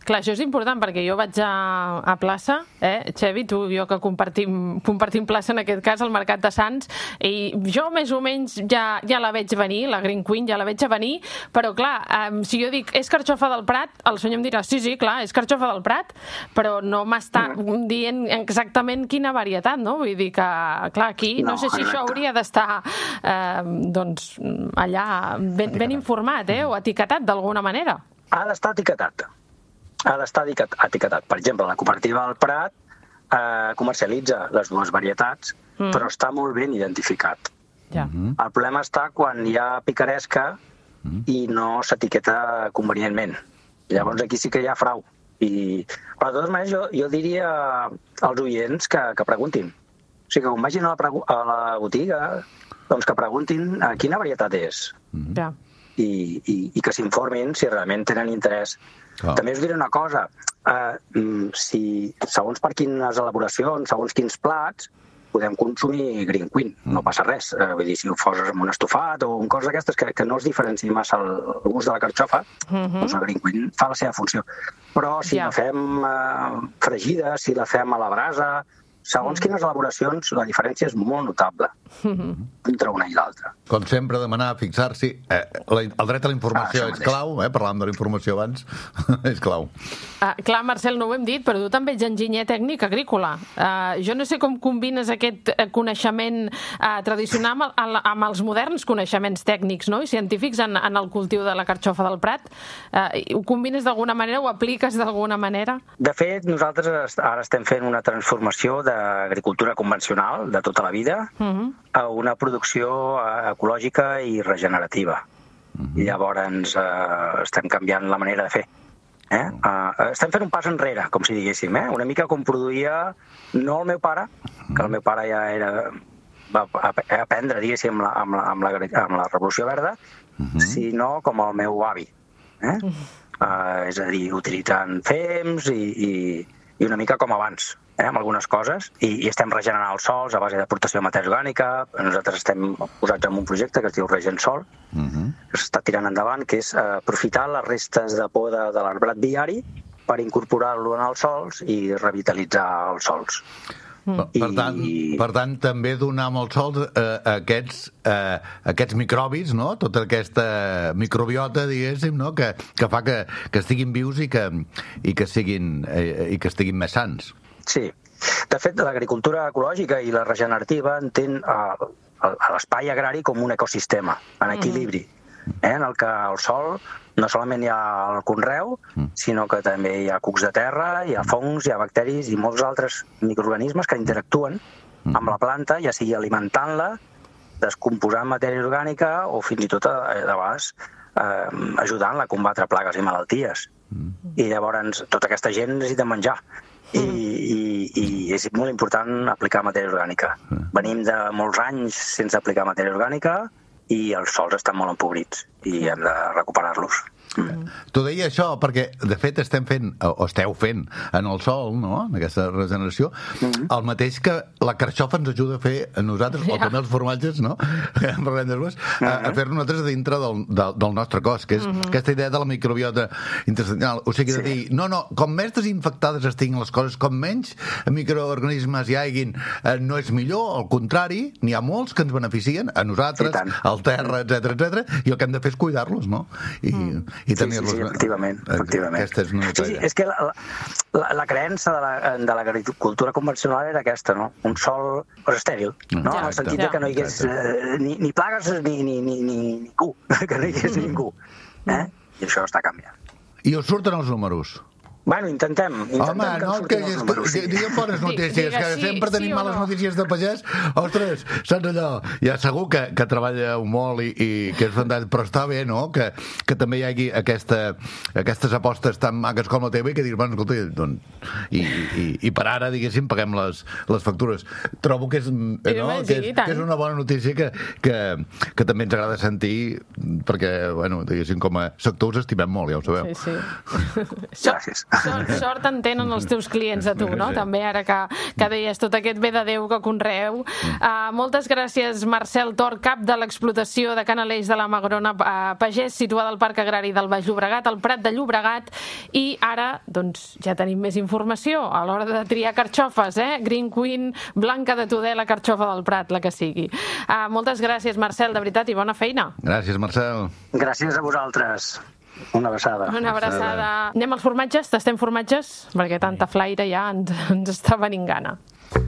Clar, això és important perquè jo vaig a, a plaça, eh, Xevi, tu i jo que compartim, compartim plaça en aquest cas al Mercat de Sants, i jo més o menys ja, ja la veig venir, la Green Queen ja la veig a venir, però clar, eh, si jo dic és carxofa del Prat, el senyor em dirà sí, sí, clar, és carxofa del Prat, però no m'està dient exactament quina varietat, no? Vull dir que, clar, aquí no, no sé si això hauria d'estar eh, doncs allà ben, ben informat, eh, o etiquetat d'alguna manera. Ha d'estar etiquetat. Ha d'estar etiquetat. Per exemple, la cooperativa del Prat eh, comercialitza les dues varietats, mm. però està molt ben identificat. Ja. El problema està quan hi ha picaresca mm. i no s'etiqueta convenientment. Llavors aquí sí que hi ha frau. I, però de totes maneres jo, jo diria als oients que, que preguntin. O sigui, que quan vagin a la, a la botiga, doncs que preguntin a quina varietat és. Mm. Ja. I, i, i que s'informin si realment tenen interès. Oh. També us diré una cosa, eh, si segons per quines elaboracions, segons quins plats, podem consumir Green Queen, no passa res. Eh, vull dir, si ho foses amb un estofat o un cosa d'aquestes que, que no es diferenciï massa el, el gust de la carxofa, mm-hmm. doncs el Green Queen fa la seva funció. Però si yeah. la fem eh, fregida, si la fem a la brasa, segons quines elaboracions, la diferència és molt notable mm-hmm. entre una i l'altra. Com sempre, demanar, fixar-s'hi. Eh, el dret a la informació ah, és clau, eh? Parlàvem de la informació abans, és clau. Uh, clar, Marcel, no ho hem dit, però tu també ets enginyer tècnic agrícola. Uh, jo no sé com combines aquest coneixement uh, tradicional amb, el, amb els moderns coneixements tècnics, no?, i científics en, en el cultiu de la carxofa del Prat. Uh, ho combines d'alguna manera, ho apliques d'alguna manera? De fet, nosaltres ara estem fent una transformació d'agricultura convencional de tota la vida uh-huh. a una producció ecològica i regenerativa. Uh-huh. I llavors eh, estem canviant la manera de fer. Eh? Uh, estem fent un pas enrere, com si diguéssim, eh? Una mica com produïa no el meu pare, que el meu pare ja era, va aprendre, diguéssim, amb la, amb la, amb la, amb la Revolució Verda, uh-huh. sinó com el meu avi. Eh? Uh, és a dir, utilitzant fems i, i, i una mica com abans, eh, amb algunes coses, i, i estem regenerant els sols a base d'aportació de matèria orgànica. Nosaltres estem posats en un projecte que es diu Regen Sol, uh-huh. que s'està tirant endavant, que és uh, aprofitar les restes de poda de l'arbrat viari per incorporar-lo en els sols i revitalitzar els sols. Mm. Per, tant, per tant, també donar amb els sols eh, aquests, eh, aquests microbis, no? Tota aquesta microbiota, diguéssim, no? que, que fa que, que estiguin vius i que, i que, siguin, eh, i que estiguin més sants. Sí. De fet, l'agricultura ecològica i la regenerativa entén eh, l'espai agrari com un ecosistema, en equilibri, eh, en el que el sol no solament hi ha el conreu, sinó que també hi ha cucs de terra, hi ha fongs, hi ha bacteris i molts altres microorganismes que interactuen amb la planta, ja sigui alimentant-la, descomposant matèria orgànica o fins i tot, a, a vegades, eh, ajudant-la a combatre plagues i malalties. I llavors tota aquesta gent necessita menjar. I, i, i és molt important aplicar matèria orgànica. Venim de molts anys sense aplicar matèria orgànica i els sols estan molt empobrits i hem de recuperar-los. Mm. T'ho deia això perquè, de fet, estem fent, o esteu fent en el sol, no?, en aquesta regeneració, mm-hmm. el mateix que la carxofa ens ajuda a fer a nosaltres, yeah. o també els formatges, no?, mm-hmm. a, a fer-nos nosaltres dintre del, del, del nostre cos, que és mm-hmm. aquesta idea de la microbiota intestinal. O sigui, de sí. dir, no, no, com més desinfectades estiguin les coses, com menys microorganismes hi haguin, eh, no és millor, al contrari, n'hi ha molts que ens beneficien, a nosaltres, al terra, etcètera, etcètera, i el que hem de fer és cuidar-los, no? I, mm. i sí, sí, sí, efectivament, efectivament. Aquesta és una sí, sí, és que la, la, la creença de, la, de l'agricultura convencional era aquesta, no? Un sol pues, estèril, no? Ja, en el sentit ja. que no hi hagués eh, ni, ni plagues ni, ni, ni, ni ningú, que no hi hagués ningú. Eh? I això està canviant. I us surten els números? Bueno, intentem. intentem Home, que no, que, que diguem bones notícies, que sí, sempre tenim sí males no? notícies de pagès. Ostres, saps allò? Ja segur que, que treballa molt i, i que és fantàstic, però està bé, no?, que, que també hi hagi aquesta, aquestes apostes tan maques com la teva i que dius, bueno, escolta, doncs, i, i, i per ara, diguéssim, paguem les, les factures. Trobo que és, no? que, és, que és una bona notícia que, que, que també ens agrada sentir, perquè, bueno, diguéssim, com a sector us estimem molt, ja ho sabeu. Sí, sí. Gràcies. Sort, sort en tenen els teus clients de tu, no? També ara que, que deies tot aquest bé de Déu que conreeu. Uh, moltes gràcies, Marcel Tor, cap de l'explotació de Canaleix de la Magrona uh, Pagès, situada al Parc Agrari del Baix Llobregat, al Prat de Llobregat, i ara doncs, ja tenim més informació a l'hora de triar carxofes, eh? Green Queen, Blanca de Tudela, carxofa del Prat, la que sigui. Uh, moltes gràcies, Marcel, de veritat, i bona feina. Gràcies, Marcel. Gràcies a vosaltres. Una abraçada. Una abraçada. Anem als formatges? Tastem formatges? Perquè tanta flaire ja ens, ens està venint gana.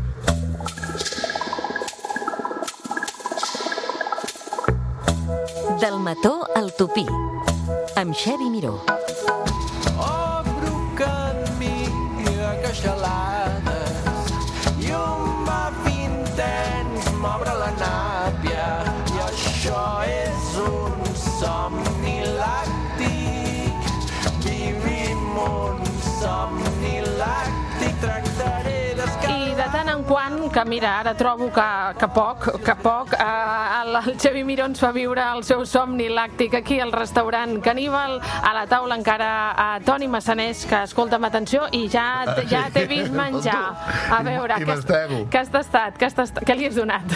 Del mató al tupí, amb Xevi Miró. Obro camí a queixalades i un mapa intens m'obre la nàpia i això és un somni làctic. Vivim un somni làctic, tractaré d'escapar. I de tant en quant, que mira, ara trobo que, que poc, que poc, eh, el, el Xevi Miró ens fa viure el seu somni làctic aquí al restaurant Caníbal. A la taula encara a Toni Massanés, que escolta'm atenció, i ja, ja t'he vist menjar. A veure, què has, què has tastat? Què, has tastat? Què li has donat?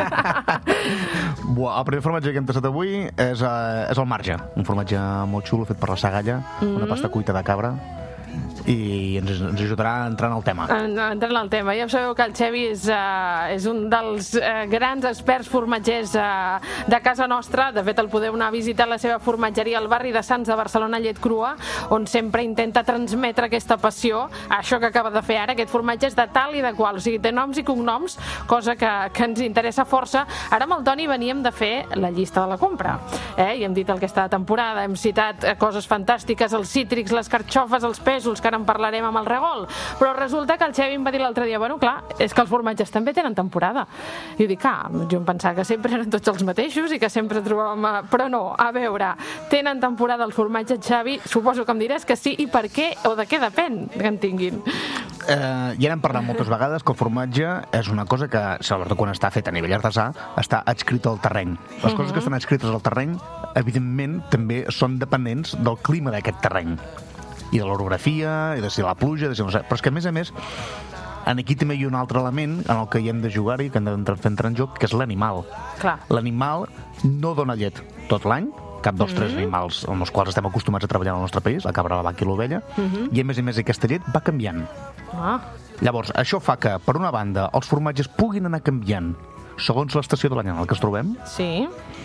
Buah, el primer formatge que hem tastat avui és, uh, és el marge, un formatge molt xulo fet per la Sagalla, mm. una pasta cuita de cabra, i ens, ens ajudarà a entrar en el tema. Entrar en el tema. Ja sabeu que el Xevi és, uh, és un dels uh, grans experts formatgers uh, de casa nostra. De fet, el podeu anar a visitar la seva formatgeria al barri de Sants de Barcelona, Llet Crua, on sempre intenta transmetre aquesta passió. Això que acaba de fer ara, aquest formatge és de tal i de qual, o sigui, té noms i cognoms, cosa que, que ens interessa força. Ara amb el Toni veníem de fer la llista de la compra, eh? I hem dit el que està de temporada, hem citat coses fantàstiques, els cítrics, les carxofes, els pèsols, que ara en parlarem amb el regol, però resulta que el Xevi em va dir l'altre dia, bueno, clar, és que els formatges també tenen temporada. I dic, ah, jo em pensava que sempre eren tots els mateixos i que sempre trobàvem... Però no, a veure, tenen temporada els formatges, Xavi, suposo que em diràs que sí, i per què, o de què depèn que en tinguin. Eh, ja n'hem parlat moltes vegades que el formatge és una cosa que, sobretot quan està fet a nivell artesà, està adscrit al terreny. Les uh-huh. coses que estan adscrites al terreny, evidentment, també són dependents del clima d'aquest terreny i de l'orografia, i de si la pluja, de si no sé. Però és que, a més a més, aquí també hi ha un altre element en el que hi hem de jugar i que hem de fer entrar en joc, que és l'animal. Clar. L'animal no dona llet tot l'any, cap dels mm-hmm. tres animals amb els quals estem acostumats a treballar al nostre país, la cabra, la vaca i l'ovella, mm-hmm. i a més a més aquesta llet va canviant. Ah. Llavors, això fa que, per una banda, els formatges puguin anar canviant segons l'estació de l'any en el que es trobem. Sí.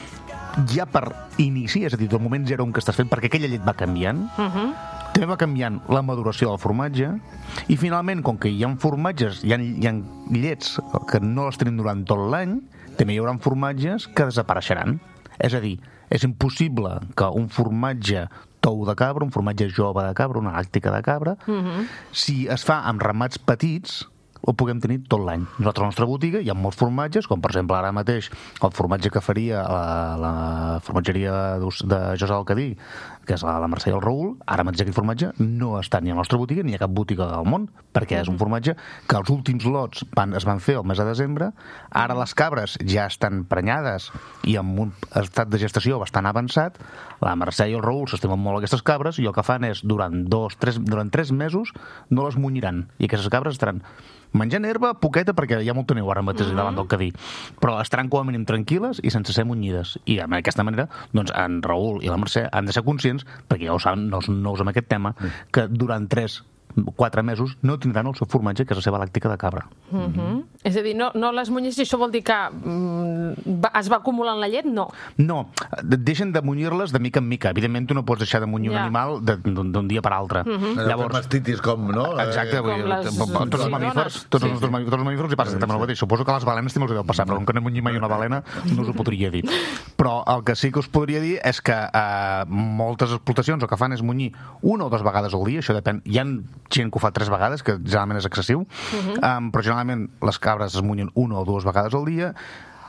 Ja per inici, és a dir, del moment zero en què estàs fent, perquè aquella llet va canviant, uh-huh. també va canviant la maduració del formatge, i finalment, com que hi ha formatges, hi ha, hi ha llets que no les tenim durant tot l'any, també hi haurà formatges que desapareixeran. És a dir, és impossible que un formatge tou de cabra, un formatge jove de cabra, una làctica de cabra, uh-huh. si es fa amb ramats petits, ho puguem tenir tot l'any. Nosaltres a la nostra botiga hi ha molts formatges, com per exemple ara mateix el formatge que faria la, la formatgeria de José Alcadí, que és la, la Mercè i el Raül. Ara mateix aquest formatge no està ni a la nostra botiga ni a cap botiga del món, perquè és un formatge que els últims lots van, es van fer el mes de desembre. Ara les cabres ja estan prenyades i amb un estat de gestació bastant avançat. La Mercè i el Raül s'estimen molt aquestes cabres i el que fan és, durant dos, tres, durant tres mesos no les munyiran, i aquestes cabres estaran menjant herba poqueta, perquè hi ha molta neu ara mateix mm-hmm. davant del Cadí, però estaran com a mínim tranquil·les i sense ser munyides. I d'aquesta manera, doncs, en Raül i la Mercè han de ser conscients, perquè ja ho saben, no són nous amb aquest tema, que durant tres quatre mesos no tindran el seu formatge, que és la seva làctica de cabra. Mm-hmm. És a dir, no, no les munyis, i això vol dir que mm, va, es va acumulant la llet? No. No, deixen de munyir-les de mica en mica. Evidentment, tu no pots deixar de munyir yeah. un animal d'un dia per altre. Mm-hmm. Llavors, mastitis com, no? Exacte, com les... tots els mamífers, tots els sí. nostres mamífers hi passa exactament el mateix. Suposo que les balenes també els deu passar, però com que no munyir mai una balena, no us ho podria dir. Però el que sí que us podria dir és que eh, moltes explotacions el que fan és munyir una o dues vegades al dia, això depèn. Hi ha gent que ho fa tres vegades, que generalment és excessiu, uh-huh. um, però generalment les cabres es munyen una o dues vegades al dia.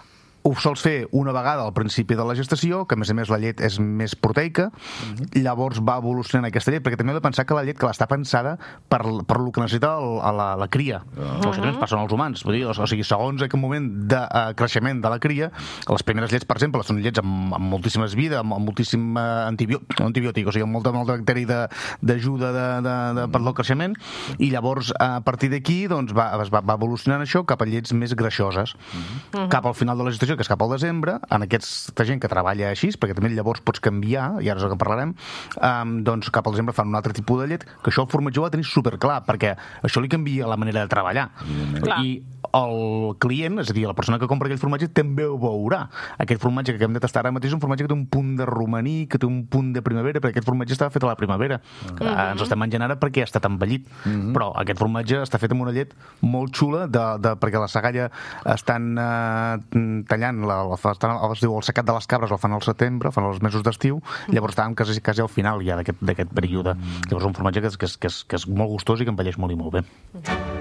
ho sols fer una vegada al principi de la gestació, que a més a més la llet és més proteica, mm-hmm. llavors va evolucionant aquesta llet, perquè també heu de pensar que la llet que està pensada per, per lo que necessita el, a la, la cria. Mm-hmm. O sigui, ens passen als humans. Vull dir, o sigui, segons aquest moment de uh, creixement de la cria, les primeres llets, per exemple, són llets amb, amb moltíssimes vida, amb, amb moltíssim uh, antibiòtic, antibiòtic, o sigui, amb molta, molta bacteri d'ajuda de, de, de, de, per al creixement, i llavors a partir d'aquí doncs, va, va, va evolucionant això cap a llets més greixoses. Mm-hmm. Cap al final de la gestació, que és cap al desembre, en aquesta gent que treballa així, perquè també llavors pots canviar, i ara és el que parlarem, um, doncs cap al desembre fan un altre tipus de llet, que això el formatger ho ha de tenir superclar, perquè això li canvia la manera de treballar. I el client, és a dir, la persona que compra aquell formatge també ho veurà. Aquest formatge que hem de tastar ara mateix és un formatge que té un punt de romaní, que té un punt de primavera, perquè aquest formatge estava fet a la primavera. Mm-hmm. uh, ens l'estem menjant ara perquè ha estat envellit. Mm-hmm. Però aquest formatge està fet amb una llet molt xula, de, de, perquè la sagalla estan uh, tallant, la, la, estan, es diu el secat de les cabres, el fan al setembre, fan els mesos d'estiu, llavors estàvem quasi, quasi al final ja d'aquest període. Mm-hmm. Llavors un formatge que és, que, és, que, és, que és molt gustós i que envelleix molt i molt bé. Mm-hmm.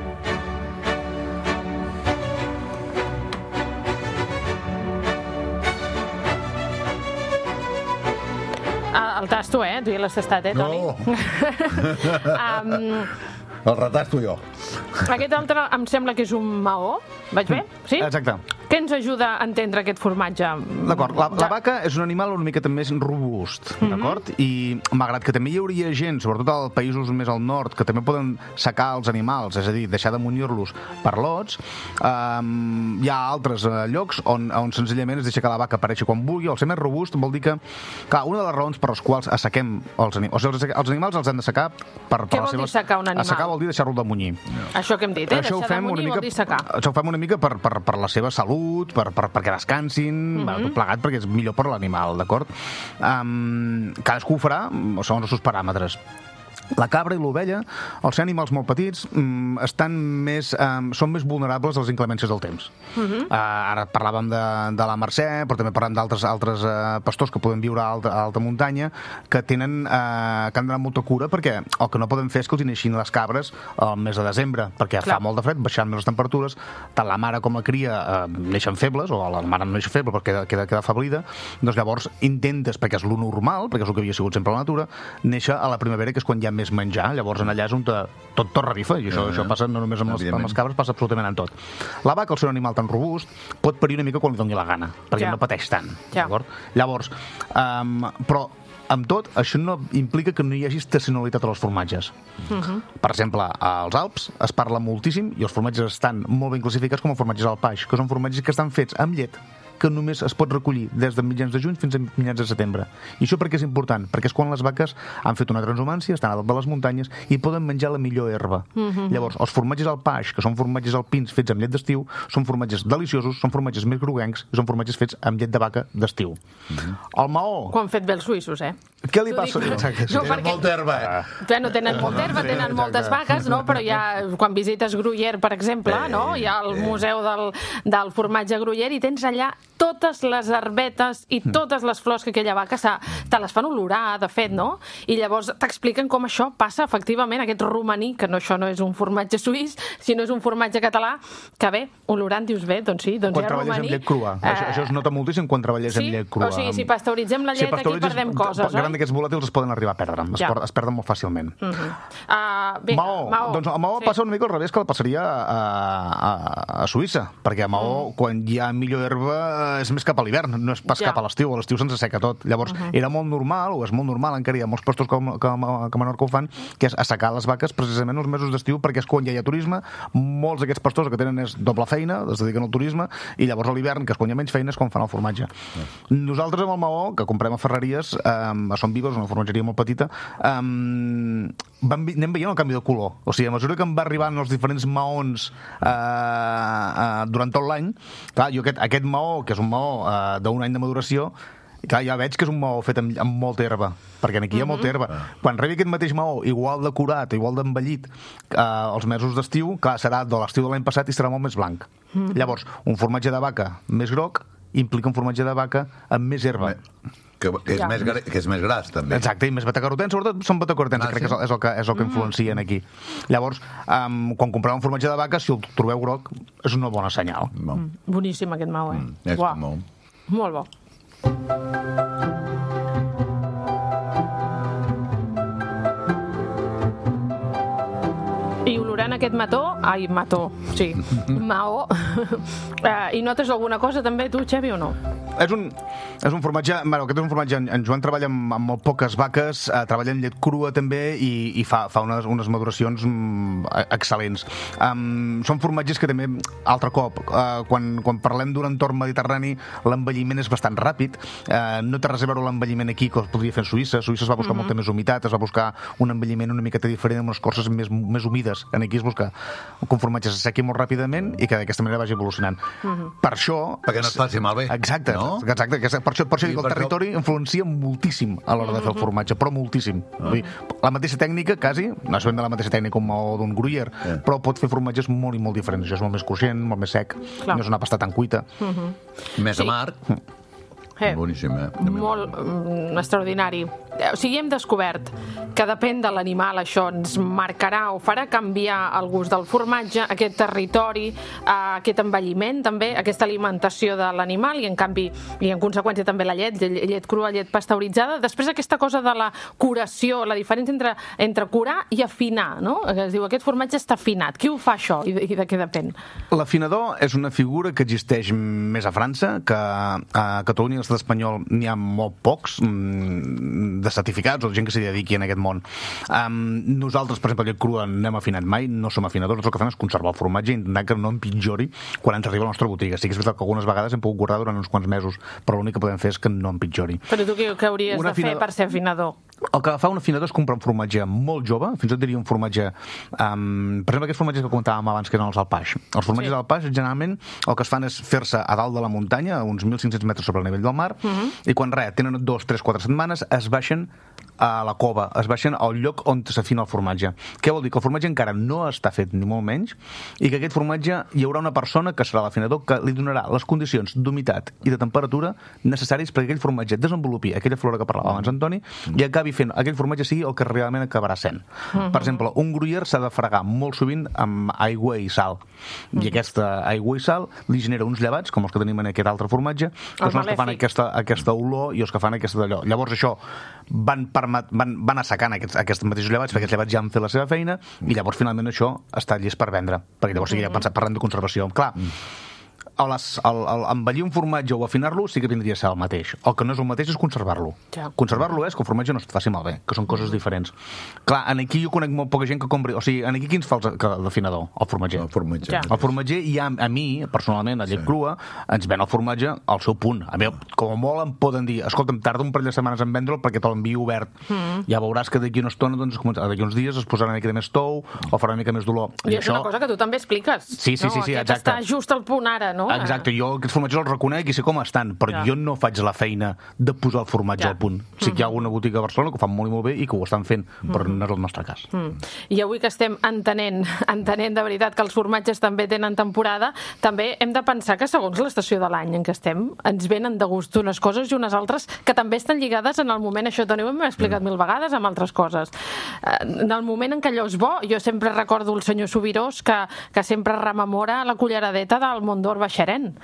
El tasto, eh? Tu ja l'has tastat, eh, Toni? No! um, El retasto jo. Aquest altre em sembla que és un maó. Vaig bé? Sí? Exacte. Què ens ajuda a entendre aquest formatge? D'acord, la, la vaca és un animal una miqueta més robust, mm-hmm. d'acord? I malgrat que també hi hauria gent, sobretot als països més al nord, que també poden secar els animals, és a dir, deixar de munyir-los per lots, um, hi ha altres uh, llocs on, on senzillament es deixa que la vaca apareixi quan vulgui. El ser més robust vol dir que, clar, una de les raons per les quals assequem els animals, o sigui, els, els animals els hem de secar per, per Què vol dir secar un animal? Assecar vol dir deixar-lo de munyir. No. Això que hem dit, eh? Això Deixar de munyir vol dir secar. Això ho fem una mica per, per, per la seva salut, per, per, perquè descansin, mm-hmm. tot plegat, perquè és millor per l'animal, d'acord? Um, cadascú ho farà segons els seus paràmetres. La cabra i l'ovella, al ser animals molt petits, estan més, um, són més vulnerables a les inclemències del temps. Uh-huh. Uh, ara parlàvem de, de la Mercè, però també parlem d'altres altres uh, pastors que poden viure a alta, a alta muntanya, que tenen uh, que han d'anar molta cura, perquè el que no podem fer és que els hi neixin les cabres al mes de desembre, perquè Clar. fa molt de fred, baixant més les temperatures, tant la mare com la cria uh, neixen febles, o la mare no neix feble perquè queda, queda, queda afablida, doncs llavors intentes, perquè és lo normal, perquè és el que havia sigut sempre la natura, néixer a la primavera, que és quan hi ha més menjar, llavors en allà és on te, tot, tot revifa, i això, ja, ja. això passa no només amb les, amb les cabres, passa absolutament en tot. La vaca, al ser un animal tan robust, pot parir una mica quan li doni la gana, perquè ja. no pateix tant. Ja. Llavors, um, però amb tot, això no implica que no hi hagi estacionalitat als formatges. Uh-huh. Per exemple, als Alps es parla moltíssim, i els formatges estan molt ben classificats com a formatges alpaix, que són formatges que estan fets amb llet, que només es pot recollir des de mitjans de juny fins a mitjans de setembre. I això per què és important? Perquè és quan les vaques han fet una transhumància, estan a dalt de les muntanyes i poden menjar la millor herba. Mm-hmm. Llavors, els formatges alpaix, que són formatges alpins fets amb llet d'estiu, són formatges deliciosos, són formatges més groguencs i són formatges fets amb llet de vaca d'estiu. Mm-hmm. El maó... Ho han fet bé els suïssos, eh? Què li passa? Dic, Exacte, no, tenen perquè... molta herba, eh? Bueno, tenen molta herba, tenen moltes vaques, no? Però ja, quan visites Gruyère, per exemple, eh, no? Hi ha el eh. museu del, del formatge Gruyère i tens allà totes les herbetes i totes les flors que aquella vaca te les fan olorar, de fet, no? I llavors t'expliquen com això passa, efectivament, aquest romaní, que no, això no és un formatge suís, sinó és un formatge català, que bé, olorant dius bé, doncs sí, doncs quan hi ha romaní. Quan treballes amb llet crua. Uh, això, això es nota moltíssim quan treballes sí? amb llet crua. O sigui, si pasteuritzem la llet, si aquí perdem coses, oi? Gran d'aquests volàtils es poden arribar a perdre, es, ja. es perden molt fàcilment. Uh -huh. uh, vinga, Maó. Maó. Doncs el Maó sí. passa una mica al revés que el passaria a, a, a Suïssa, perquè a Maó, uh -huh. quan hi ha millor herba, és més cap a l'hivern, no és pas ja. cap a l'estiu, a l'estiu se'ns asseca tot. Llavors, uh -huh. era molt normal, o és molt normal, encara hi ha molts pastors que, que, que a Menorca ho fan, que és assecar les vaques precisament els mesos d'estiu, perquè és quan ja hi ha turisme, molts d'aquests pastors que tenen és doble feina, es dediquen al turisme, i llavors a l'hivern, que és quan hi ha menys feina, és quan fan el formatge. Uh -huh. Nosaltres amb el Maó, que comprem a Ferreries, eh, a Son Vives, una formatgeria molt petita, eh, vam, anem veient el canvi de color. O sigui, a mesura que em va arribant els diferents maons eh, eh, durant tot l'any, clar, jo aquest, aquest maó, que és un maó eh, d'un any de maduració, clar, ja veig que és un maó fet amb, amb molta herba, perquè aquí hi ha molta herba. Quan rebi aquest mateix maó, igual decorat, igual d'envellit, eh, els mesos d'estiu, clar, serà de l'estiu de l'any passat i serà molt més blanc. Mm-hmm. Llavors, un formatge de vaca més groc implica un formatge de vaca amb més herba. Que, que, és Ja. més, gra- que és més gras, també. Exacte, i més betacarotens, sobretot són betacarotens, Ah, crec sí? que és el, és el que, és el que influencien aquí. Llavors, um, quan compreu un formatge de vaca, si el trobeu groc, és una bona senyal. Bon. Boníssim aquest Mau, eh? Mm, és Uau. com... Molt bo. I olorant aquest mató, ai, mató, sí, maó, uh, i notes alguna cosa també tu, Xevi, o no? És un, és un formatge, bueno, aquest és un formatge, en, en Joan treballa amb, amb molt poques vaques, eh, treballa en llet crua també i, i fa, fa unes, unes maduracions mm, excel·lents. Um, són formatges que també, altre cop, eh, quan, quan parlem d'un entorn mediterrani, l'envelliment és bastant ràpid, eh, no té res a veure l'envelliment aquí que es podria fer en Suïssa. Suïssa es va buscar mm-hmm. molta més humitat, es va buscar un envelliment una miqueta diferent, amb unes corses més, més humides. En aquí es busca que un formatge s'assequi molt ràpidament i que d'aquesta manera vagi evolucionant. Mm-hmm. Per això... Perquè no es faci malbé. Exacte. No? Exacte, que per això, per això dic, el per territori això... influencia moltíssim a l'hora de fer el formatge, però moltíssim. Uh -huh. Vull dir, la mateixa tècnica, quasi, no és ben de la mateixa tècnica com el d'un gruyère, yeah. però pot fer formatges molt i molt diferents. Això és molt més cruixent, molt més sec, Clar. no és una pasta tan cuita. Uh -huh. Més Sí. amarg. Eh, Boníssim, eh? Molt mm, extraordinari. O sigui, hem descobert que depèn de l'animal, això ens marcarà o farà canviar el gust del formatge, aquest territori, eh, aquest envelliment també, aquesta alimentació de l'animal i en canvi, i en conseqüència també la llet, llet, llet crua, llet pasteuritzada. Després aquesta cosa de la curació, la diferència entre, entre curar i afinar, no? Es diu, aquest formatge està afinat. Qui ho fa això i de, i de què depèn? L'afinador és una figura que existeix més a França, que a Catalunya i l'estat espanyol n'hi ha molt pocs de certificats o gent que s'hi dediqui en aquest món. Um, nosaltres, per exemple, llet crua no hem afinat mai, no som afinadors, el que fem és conservar el formatge i intentar que no empitjori quan ens arriba a la nostra botiga. Sí que és veritat que algunes vegades hem pogut guardar durant uns quants mesos, però l'únic que podem fer és que no empitjori. Però tu què, què hauries Un de afinador... fer per ser afinador? El que fa un afinador és comprar un formatge molt jove, fins i tot diria un formatge... Um, per exemple, aquests formatges que comentàvem abans, que eren els alpaix. Els formatges sí. alpaix, generalment, el que es fan és fer-se a dalt de la muntanya, a uns mil cinc-cents metres sobre el nivell del mar, uh-huh. i quan res, tenen dos, tres, quatre setmanes, es baixen a la cova, es baixen al lloc on s'afina el formatge. Què vol dir? Que el formatge encara no està fet, ni molt menys, i que aquest formatge hi haurà una persona que serà l'afinador que li donarà les condicions d'humitat i de temperatura necessàries perquè aquell formatge desenvolupi aquella flora que parlava abans Antoni i acabi fent aquell formatge sigui el que realment acabarà sent. Uh-huh. Per exemple, un gruyère s'ha de fregar molt sovint amb aigua i sal. Uh-huh. I aquesta aigua i sal li genera uns llevats, com els que tenim en aquest altre formatge, que són els que fan aquesta, aquesta olor i els que fan aquesta d'allò. Llavors això van, permet, van, van assecant aquests, aquests mateixos llevats, perquè aquests llevats ja han fet la seva feina i llavors finalment això està llest per vendre, perquè llavors sí que ja parlem de conservació. Clar, les, el, el, envellir un formatge o afinar-lo sí que vindria a ser el mateix. El que no és el mateix és conservar-lo. Ja. Conservar-lo és que el formatge no es faci malbé, que són coses diferents. Clar, en aquí jo conec molt poca gent que compri... O sigui, en aquí qui ens fa l'afinador? El formatger. El formatger. Ja. El formatger i a, a mi, personalment, a llet sí. crua, ens ven el formatge al seu punt. A mi, com a molt em poden dir, escolta'm, tarda un parell de setmanes en vendre'l perquè te l'envio obert. Mm. Ja veuràs que d'aquí una estona, doncs, d'aquí uns dies es posarà una mica més tou o farà una mica més dolor. I, I és això... una cosa que tu també expliques. Sí, sí, no? sí, sí, Aquest exacte. està just al punt ara, no? Exacte, jo aquests formatges els reconec i sé com estan, però ja. jo no faig la feina de posar el formatge ja. al punt. Sí que hi ha alguna botiga a Barcelona que ho fan molt i molt bé i que ho estan fent, però no és el nostre cas. Mm. I avui que estem entenent, entenent de veritat que els formatges també tenen temporada, també hem de pensar que segons l'estació de l'any en què estem, ens venen de gust unes coses i unes altres que també estan lligades en el moment, això Toni ho hem explicat mm. mil vegades, amb altres coses. En el moment en què allò és bo, jo sempre recordo el senyor Subirós que, que sempre rememora la culleradeta del Mondor Baixaren.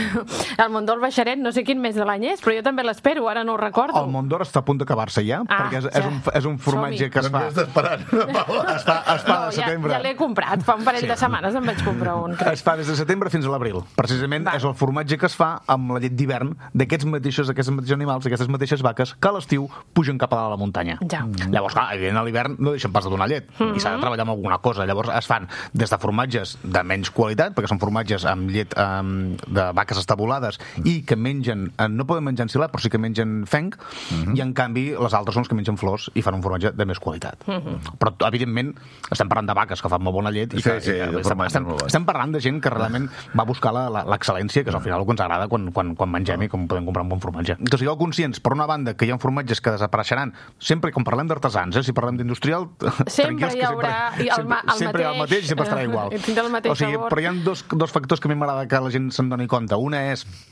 El Mondor Baixaren, no sé quin mes de l'any és, però jo també l'espero, ara no ho recordo. El Mondor està a punt d'acabar-se ja, ah, perquè és, ja. és, un, és un formatge que es fa... Doncs esperant. es fa, es fa no, de setembre. Ja, ja l'he comprat, fa un parell sí. de setmanes em vaig comprar un. Crec. Es fa des de setembre fins a l'abril. Precisament Va. és el formatge que es fa amb la llet d'hivern d'aquests mateixos, aquests mateixos animals, aquestes mateixes vaques, que a l'estiu pugen cap a dalt a la muntanya. Ja. Mm. Llavors, clar, evident, a l'hivern no deixen pas de donar llet, mm-hmm. i s'ha de treballar amb alguna cosa. Llavors es fan des de formatges de menys qualitat, perquè són formatges amb llet um, de vaques estabulades mm. i que mengen, no poden menjar ensilat, però sí que mengen fenc, mm-hmm. i en canvi les altres són els que mengen flors i fan un formatge de més qualitat. Mm-hmm. Però, evidentment, estem parlant de vaques que fan molt bona llet i sí, que, sí, i que estem, estem, estem parlant de gent que realment va buscar l'excel·lència, que és al final el que ens agrada quan, quan, quan mengem i com podem comprar un bon formatge. Que sigueu conscients, per una banda, que hi ha formatges que desapareixeran, sempre com parlem d'artesans, eh? Si parlem d'industrial, sempre hi haurà sempre, el, ma, el sempre mateix, el mateix, sempre estarà igual. El mateix o sigui, sabor. però hi ha dos, dos factors que a mi m'agrada que la gent se'n doni compte. Una és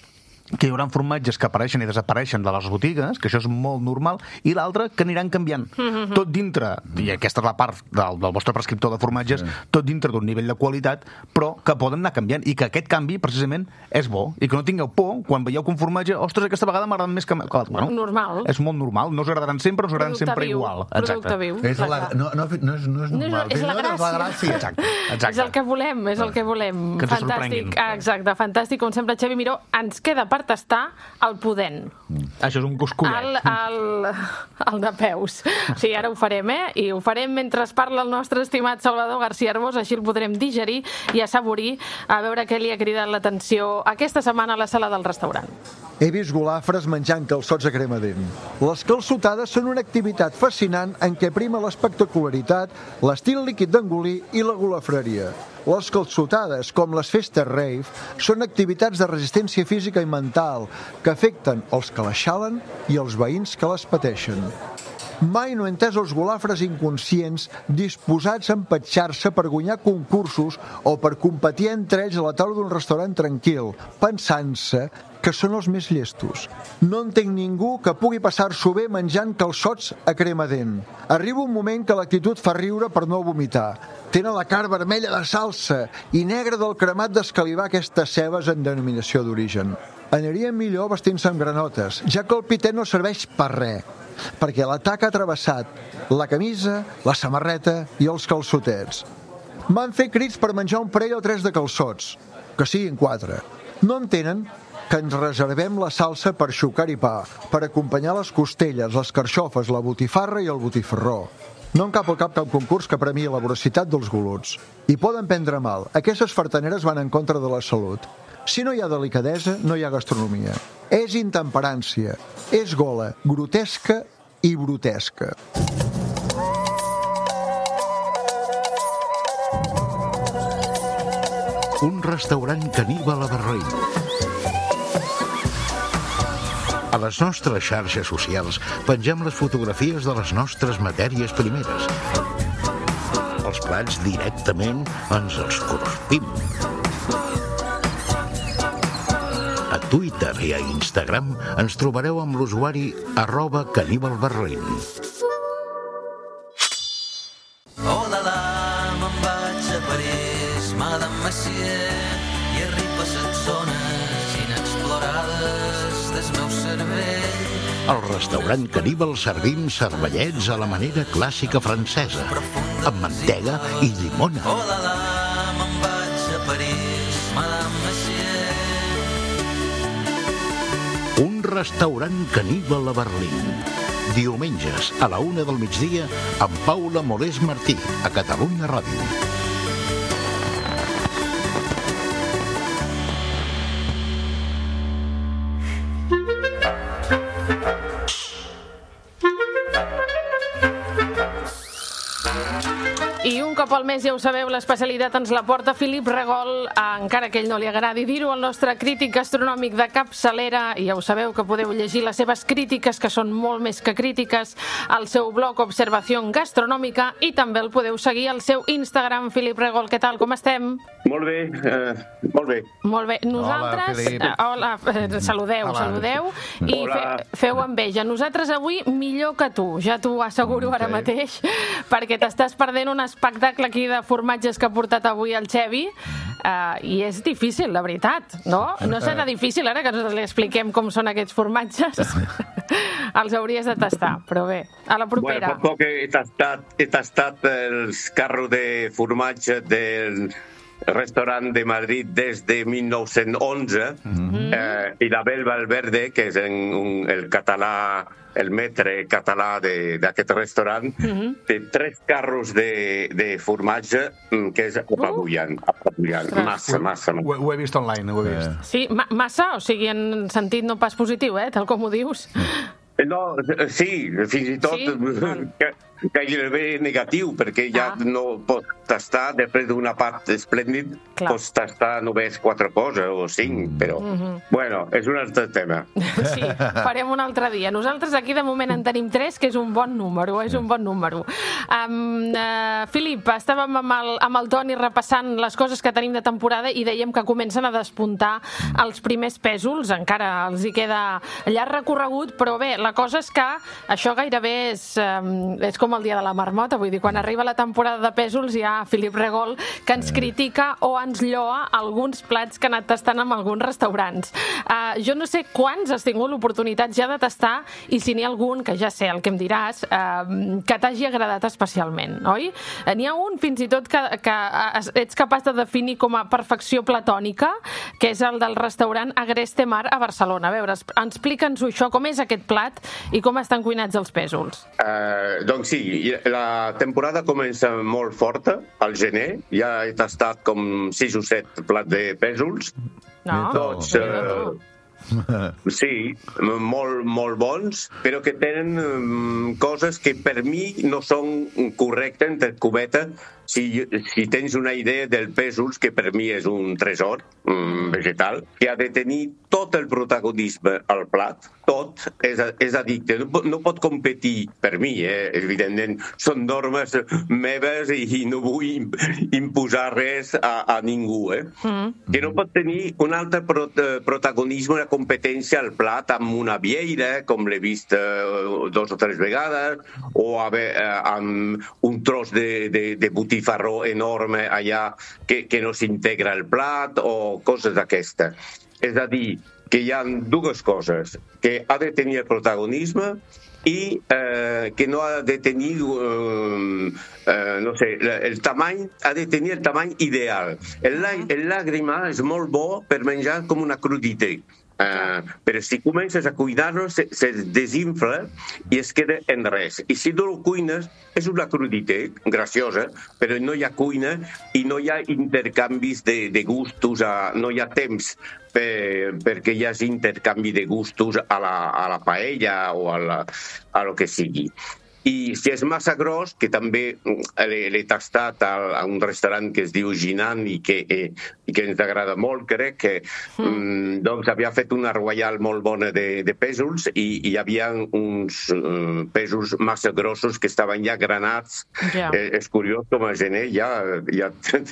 que hi haurà formatges que apareixen i desapareixen de les botigues, que això és molt normal, i l'altre que aniran canviant. Mm-hmm. Tot dintre, i aquesta és la part del, del vostre prescriptor de formatges, sí. tot dintre d'un nivell de qualitat, però que poden anar canviant, i que aquest canvi, precisament, és bo. I que no tingueu por quan veieu que un formatge, ostres, aquesta vegada m'agraden més que... Bueno, normal. És molt normal. No us agradaran sempre, us agradaran sempre viu. igual. Producte viu. És la, no, no, no, és, no és normal. No, és la gràcia. És la gràcia. Exacte, exacte. És el que volem, és el que volem. Que ens fantàstic. Ah, exacte, fantàstic. Com sempre, Xavi Miró, ens queda per tastar el pudent. Això és un coscollet. El, el, el de peus. Sí, ara ho farem, eh? I ho farem mentre es parla el nostre estimat Salvador García Arbós, així el podrem digerir i assaborir, a veure què li ha cridat l'atenció aquesta setmana a la sala del restaurant. He vist golafres menjant calçots a crema dent. Les calçotades són una activitat fascinant en què prima l'espectacularitat, l'estil líquid d'engolir i la golafreria. Les calçotades, com les festes rave, són activitats de resistència física i mental que afecten els que les xalen i els veïns que les pateixen. Mai no he entès els golafres inconscients disposats a empatxar-se per guanyar concursos o per competir entre ells a la taula d'un restaurant tranquil, pensant-se que són els més llestos. No entenc ningú que pugui passar-s'ho bé menjant calçots a crema dent. Arriba un moment que l'actitud fa riure per no vomitar. Tenen la carn vermella de salsa i negra del cremat d'escalivar aquestes cebes en denominació d'origen. Anirien millor vestint-se amb granotes, ja que el pitet no serveix per res, perquè la taca ha travessat la camisa, la samarreta i els calçotets. M'han fet crits per menjar un parell o tres de calçots, que siguin quatre. No entenen que ens reservem la salsa per xucar i pa, per acompanyar les costelles, les carxofes, la botifarra i el botifarró. No em cap al cap cap concurs que premii la voracitat dels goluts. I poden prendre mal. Aquestes fartaneres van en contra de la salut. Si no hi ha delicadesa, no hi ha gastronomia. És intemperància. És gola, grotesca i brutesca. Un restaurant caníbal a Berlín. A les nostres xarxes socials pengem les fotografies de les nostres matèries primeres. Els plats directament ens els cruspim. A Twitter i a Instagram ens trobareu amb l'usuari arroba caníbalberlín. Oh la la, me'n vaig a París, Madame Messier, i arriba a les zones inexplorades del meu cervell. Al restaurant caníbal servim cervellets a la manera clàssica francesa, amb mantega i llimona. Oh la la, me'n vaig a París, Madame Messier. Un restaurant caníbal a Berlín. Diumenges a la una del migdia amb Paula Molés Martí, a Catalunya Ràdio. I un cop al mes, ja ho sabeu, l'especialitat ens la porta Felip Regol, encara que ell no li agradi dir-ho, el nostre crític gastronòmic de capçalera, i ja ho sabeu que podeu llegir les seves crítiques, que són molt més que crítiques, al seu blog Observació Gastronòmica, i també el podeu seguir al seu Instagram. Felip Regol, què tal, com estem? Molt bé, eh, molt bé. Molt bé. Nosaltres... Hola, Hola, eh, saludeu, Hola. saludeu, i fe, feu enveja. Nosaltres avui millor que tu, ja t'ho asseguro ara mateix, perquè t'estàs perdent un espectacle aquí de formatges que ha portat avui el Xevi, uh, i és difícil, la veritat, no? No serà difícil ara que nosaltres li expliquem com són aquests formatges. Els hauries de tastar, però bé, a la propera. Bueno, fa poc he tastat, he tastat els carros de formatge del restaurant de Madrid des de mil nou-cents onze, mm-hmm. eh, i l'Abel Valverde, que és en un, el català, el metre català d'aquest restaurant, mm-hmm. té tres carros de, de formatge que és apabullant, apabullant. Massa, massa, massa. Ho, ho he vist online, ho he vist. Sí, ma massa, o sigui, en sentit no pas positiu, eh, tal com ho dius. No, sí, fins i tot sí? que, gairebé negatiu, perquè ja ah. no pot tastar, després d'una part esplèndid, Clar. pots tastar només quatre coses o cinc, però, mm-hmm. bueno, és un altre tema. Sí, farem un altre dia. Nosaltres aquí de moment en tenim tres, que és un bon número, és un bon número. Um, uh, Filip, estàvem amb el, amb el Toni repassant les coses que tenim de temporada i dèiem que comencen a despuntar els primers pèsols, encara els hi queda llarg recorregut, però bé, la cosa és que això gairebé és, um, és com el dia de la marmota, vull dir, quan arriba la temporada de pèsols hi ha Filip Regol que ens critica o ens lloa alguns plats que ha anat tastant en alguns restaurants. Uh, jo no sé quants has tingut l'oportunitat ja de tastar i si n'hi ha algun, que ja sé el que em diràs, uh, que t'hagi agradat especialment, oi? Uh, n'hi ha un fins i tot que, que ets capaç de definir com a perfecció platònica, que és el del restaurant Agreste Mar a Barcelona. A veure, explica'ns-ho això, com és aquest plat i com estan cuinats els pèsols. Uh, doncs sí, la temporada comença molt forta, al gener. Ja he tastat com sis o set plats de pèsols. No, Tots, uh, sí, molt, molt bons, però que tenen um, coses que per mi no són correctes, entre cometes, si, si tens una idea del pèsols, que per mi és un tresor um, vegetal, que ha de tenir tot el protagonisme al plat, tot, és a, és a dir, que no, no pot competir per mi, eh? Evidentment, són normes meves i, i no vull imposar res a, a ningú, eh? Mm. Que no pot tenir un altre pro, protagonisme, una competència al plat amb una vieira, com l'he vist uh, dos o tres vegades, o haver, uh, amb un tros de, de, de botifarró enorme allà que, que no s'integra al plat, o coses d'aquestes. És a dir, que hi ha dues coses, que ha de tenir el protagonisme i eh, que no ha de tenir, eh, eh, no sé, el tamany, ha de tenir el tamany ideal. El, el làgrima és molt bo per menjar com una crudité. Uh, però si comences a cuinar-lo se, se desinfla i es queda en res. I si no ho cuines és una crudité graciosa, però no hi ha cuina i no hi ha intercanvis de, de gustos, a, no hi ha temps per, perquè hi hagi intercanvi de gustos a la, a la paella o a, la, a lo que sigui. I si és massa gros, que també l'he tastat a un restaurant que es diu Jinan i que, eh, i que ens agrada molt, crec que mm. doncs havia fet una royal molt bona de, de pèsols i, i hi havia uns uh, pèsols massa grossos que estaven ja granats. Yeah. Eh, és curiós com a gener ja, ja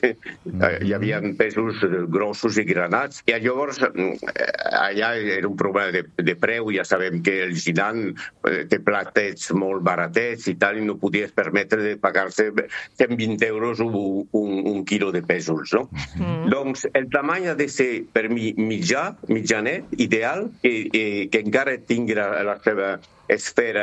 hi havia pèsols grossos i granats. I llavors allà era un problema de, de preu. Ja sabem que el Jinan té platets molt baratets i tal, i no podies permetre de pagar-se cent vint euros un, un, un quilo de pèsols, no? Mm. Doncs el tamany ha de ser, per mi, mitjà, mitjanet, ideal, i, i que encara tingui la seva esfera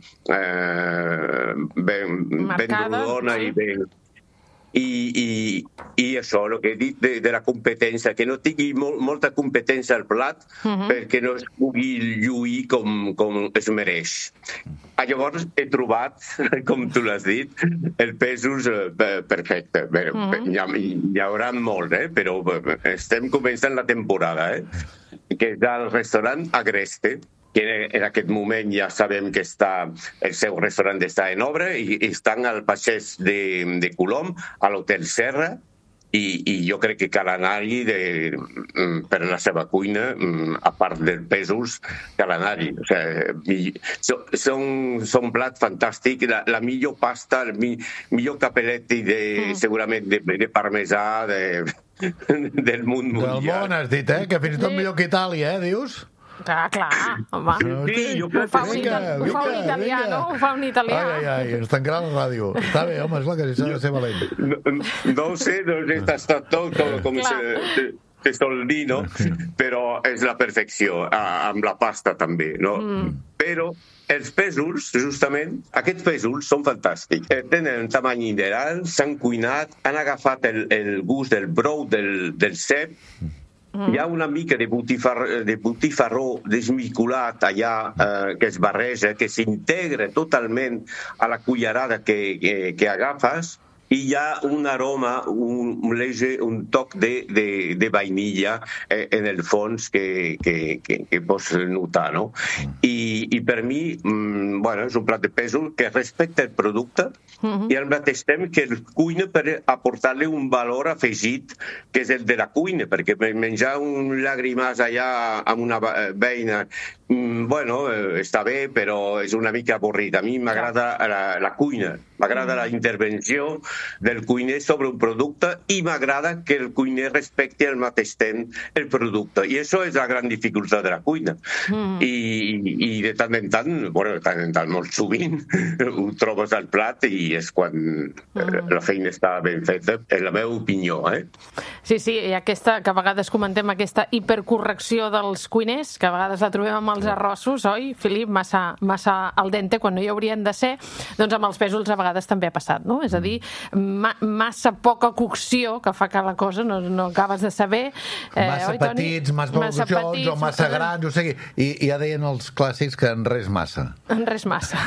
eh, ben, ben rodona i ben... I, i, i això, el que he dit de, de la competència, que no tingui molt, molta competència al plat uh-huh. perquè no es pugui lluir com, com es mereix. Ah, llavors he trobat, com tu l'has dit, el pèsols perfecte. Bé, uh-huh. hi, ha, hi haurà molt, eh? Però estem començant la temporada, eh? Que és al restaurant Agreste, que en aquest moment ja sabem que està, el seu restaurant està en obra i estan al passeig de, de Colom, a l'Hotel Serra, i, i jo crec que cal anar-hi de, per la seva cuina, a part dels pèsols, cal anar-hi. O sigui, són, són plats fantàstics, la, la millor pasta, el mi, millor capelletti de, mm. segurament de, de parmesà de, del món mundial. Del món has dit, eh? Que fins i tot millor que Itàlia, eh, dius? Clar, clar, home. Sí, jo ho fa un, vinga, ho fa un italià, vinga. No? Ho fa un italià. Ai, ai, ai, ens tancarà la ràdio. Està bé, home, és clar que s'ha de ser valent. No, no ho sé, no he tastat tot com, com se, se sol dir, no? Però és la perfecció, amb la pasta també, no? Mm. Però els pèsols, justament, aquests pèsols són fantàstics. Tenen un tamany ideal, s'han cuinat, han agafat el, el gust del brou del, del cep. Mm. Hi ha una mica de botifarró, de botifarró desmiculat allà eh, que es barreja, que s'integra totalment a la cullerada que, que, que agafes i hi ha un aroma, un, un, leger, un toc de, de, de vainilla eh, en el fons que, que, que, que pots notar, no? I, i per mi, mm, bueno, és un plat de pèsol que respecta el producte uh-huh. i al mateix temps que el cuina per aportar-li un valor afegit que és el de la cuina, perquè menjar un llagrimàs allà amb una veïna, mm, bueno, està bé, però és una mica avorrit. A mi m'agrada la, la cuina, m'agrada la intervenció del cuiner sobre un producte i m'agrada que el cuiner respecti al mateix temps el producte. I això és la gran dificultat de la cuina. Mm. I, i de tant en tant, bueno, de tant en tant, molt sovint, ho trobes al plat i és quan mm. la feina està ben feta, és la meva opinió, eh? Sí, sí, i aquesta, que a vegades comentem aquesta hipercorrecció dels cuiners, que a vegades la trobem amb els arrossos, oi, Filip? Massa, massa al dente, quan no hi haurien de ser, doncs amb els pèsols a vegades també ha passat, no? És a dir, ma massa poca cocció que fa que la cosa no, no acabes de saber. Eh, massa oi, petits, massa bolsons o massa grans, o sigui, i ja deien els clàssics que en res massa. En res massa.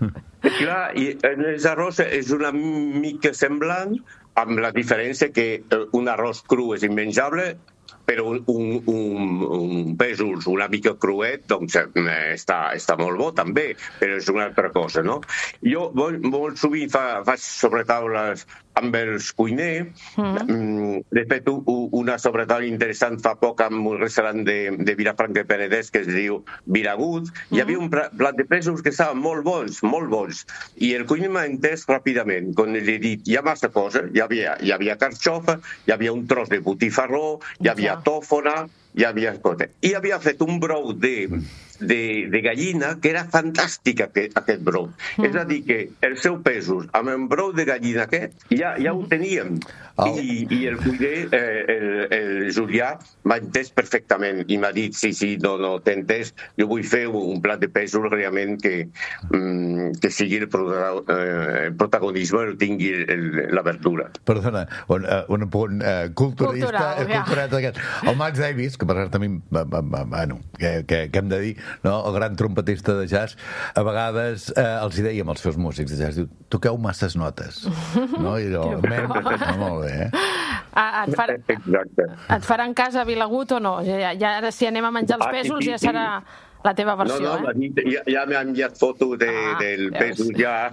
Clar, i els arròs és una mica semblant, amb la diferència que un arròs cru és immenjable, però un, un, un, un pèsols una mica cruet doncs està, està molt bo també, però és una altra cosa, no? Jo molt, molt sovint fa, faig sobretaules amb els cuiners. Mm. De fet, una sobretaula interessant fa poc amb un restaurant de, de Vilafranca de Penedès que es diu Viragut. Mm. Hi havia un plat de pèsols que estaven molt bons, molt bons. I el cuiner m'ha entès ràpidament. Quan li he dit, hi ha massa cosa, hi havia, hi havia carxofa, hi havia un tros de botifarró, hi havia tòfona, hi havia cosa. I havia fet un brou de, de, de gallina que era fantàstic, aquest, aquest brou. Mm. És a dir, que el seu pèsol amb el brou de gallina aquest ja, ja ho teníem. Oh. I, i el cuiner, eh, el, el Julià, m'ha entès perfectament i m'ha dit, sí, sí, no, no, t'he entès, jo vull fer un plat de pèsol realment que, mm, que sigui el, pro, eh, el protagonisme, el tingui el, la verdura. Perdona, un, un punt uh, culturista, Cultural, el culturat aquest. El Miles Davis, que per cert a mi, bueno, que, que, que hem de dir, no? El gran trompetista de jazz, a vegades eh, els hi dèiem als seus músics de jazz, diu, toqueu masses notes, no? I jo, molt bé, eh? Ah, et, far... et faran casa a Vilagut o no? Ja, ja ara si anem a menjar els pèsols ja serà la teva versió, no, no, eh? Dit, ja, ja m'ha enviat foto de, ah, del pèsol, ja...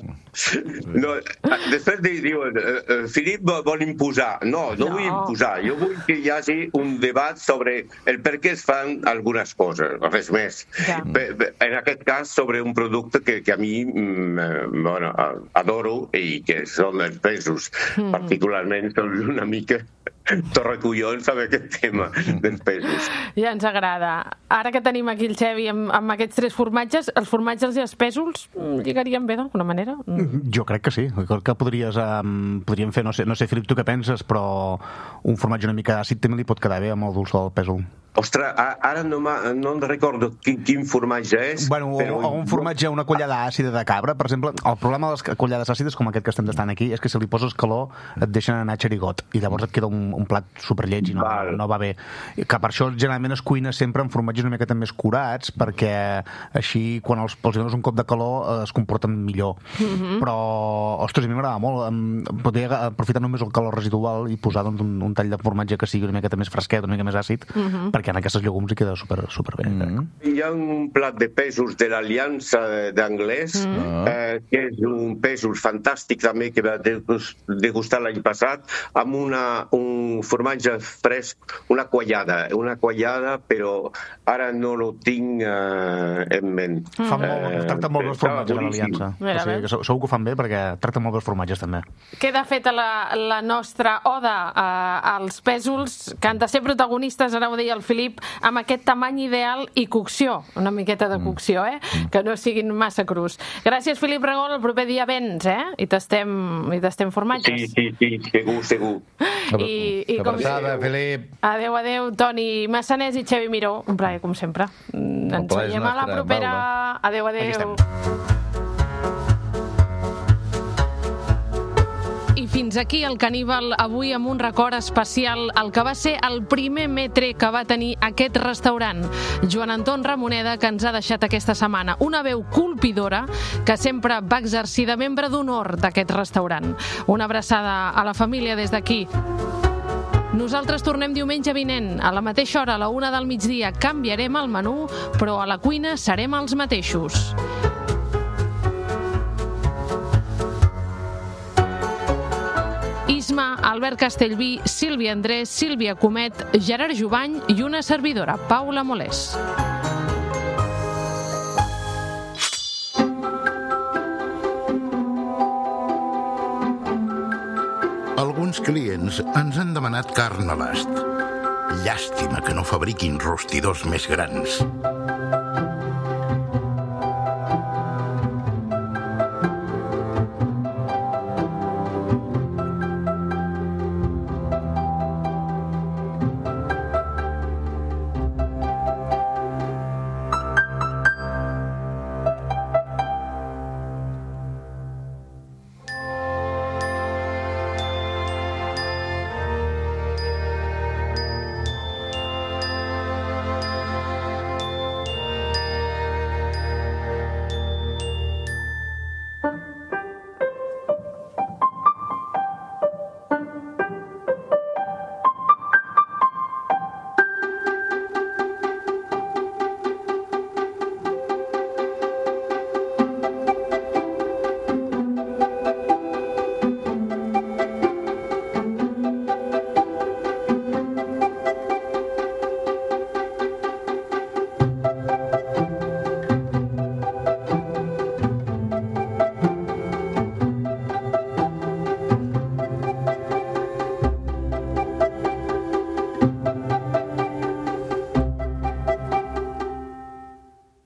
No, després diu, uh, Filip vol imposar. No, no, no vull imposar. Jo vull que hi hagi un debat sobre el per què es fan algunes coses, res més. Ja. En aquest cas, sobre un producte que, que a mi mm, bueno, adoro i que són els pèsols. Mm. Particularment són una mica torrecollons amb aquest tema dels pèsols. Ja ens agrada. Ara que tenim aquí el Xevi amb, amb aquests tres formatges, els formatges i els pèsols lligarien bé d'alguna manera? Jo crec que sí. Crec que podries, um, podríem fer, no sé, no sé, Filip, tu què penses, però un formatge una mica àcid també li pot quedar bé amb el dolçor del pèsol. Ostres, ara no, no em recordo quin, quin formatge és. Bueno, però... un formatge, una collada àcida de cabra, per exemple. El problema de les collades àcides, com aquest que estem tastant aquí, és que si li poses calor et deixen anar xerigot i llavors et queda un, un plat superlleig i no, no va bé. Que per això generalment es cuina sempre amb formatges una miqueta més curats, perquè així quan els, els dones un cop de calor es comporten millor. Mm-hmm. Però, ostres, a mi m'agrada molt. Em podria aprofitar només el calor residual i posar doncs, un, un tall de formatge que sigui una miqueta més fresquet, una mica més àcid, mm-hmm. perquè en aquests llegums hi queda super, super bé. Mm-hmm. Hi ha un plat de pèsols de l'Aliança d'Anglès, mm-hmm. eh, que és un pèsol fantàstic també, que va degustar l'any passat, amb una, un formatge fresc, una quallada, una quallada, però ara no lo tinc eh, en ment. Mm. Fan molt, eh, tracten molt bé els formatges de l'Aliança. O sigui, que segur que ho fan bé perquè tracten molt bé els formatges també. Queda feta la, la nostra oda eh, als pèsols, que han de ser protagonistes, ara ho deia el Filip, amb aquest tamany ideal i cocció, una miqueta de cocció, eh? Que no siguin massa crus. Gràcies, Filip Regol, el proper dia vens, eh? I tastem, i tastem formatges. Sí, sí, sí, segur, segur. I, i com... Filip. Adéu, adéu, Toni Massanés i Xevi Miró. Un plaer, com sempre. Ens veiem a la propera. Adéu, adéu. Aquí estem. I fins aquí el Caníbal, avui amb un record especial, el que va ser el primer metre que va tenir aquest restaurant. Joan Anton Ramoneda, que ens ha deixat aquesta setmana una veu colpidora que sempre va exercir de membre d'honor d'aquest restaurant. Una abraçada a la família des d'aquí. Nosaltres tornem diumenge vinent. A la mateixa hora, a la una del migdia, canviarem el menú, però a la cuina serem els mateixos. Isma, Albert Castellví, Sílvia Andrés, Sílvia Comet, Gerard Jubany i una servidora, Paula Molés. Alguns clients ens han demanat carn a l'ast. Llàstima que no fabriquin rostidors més grans.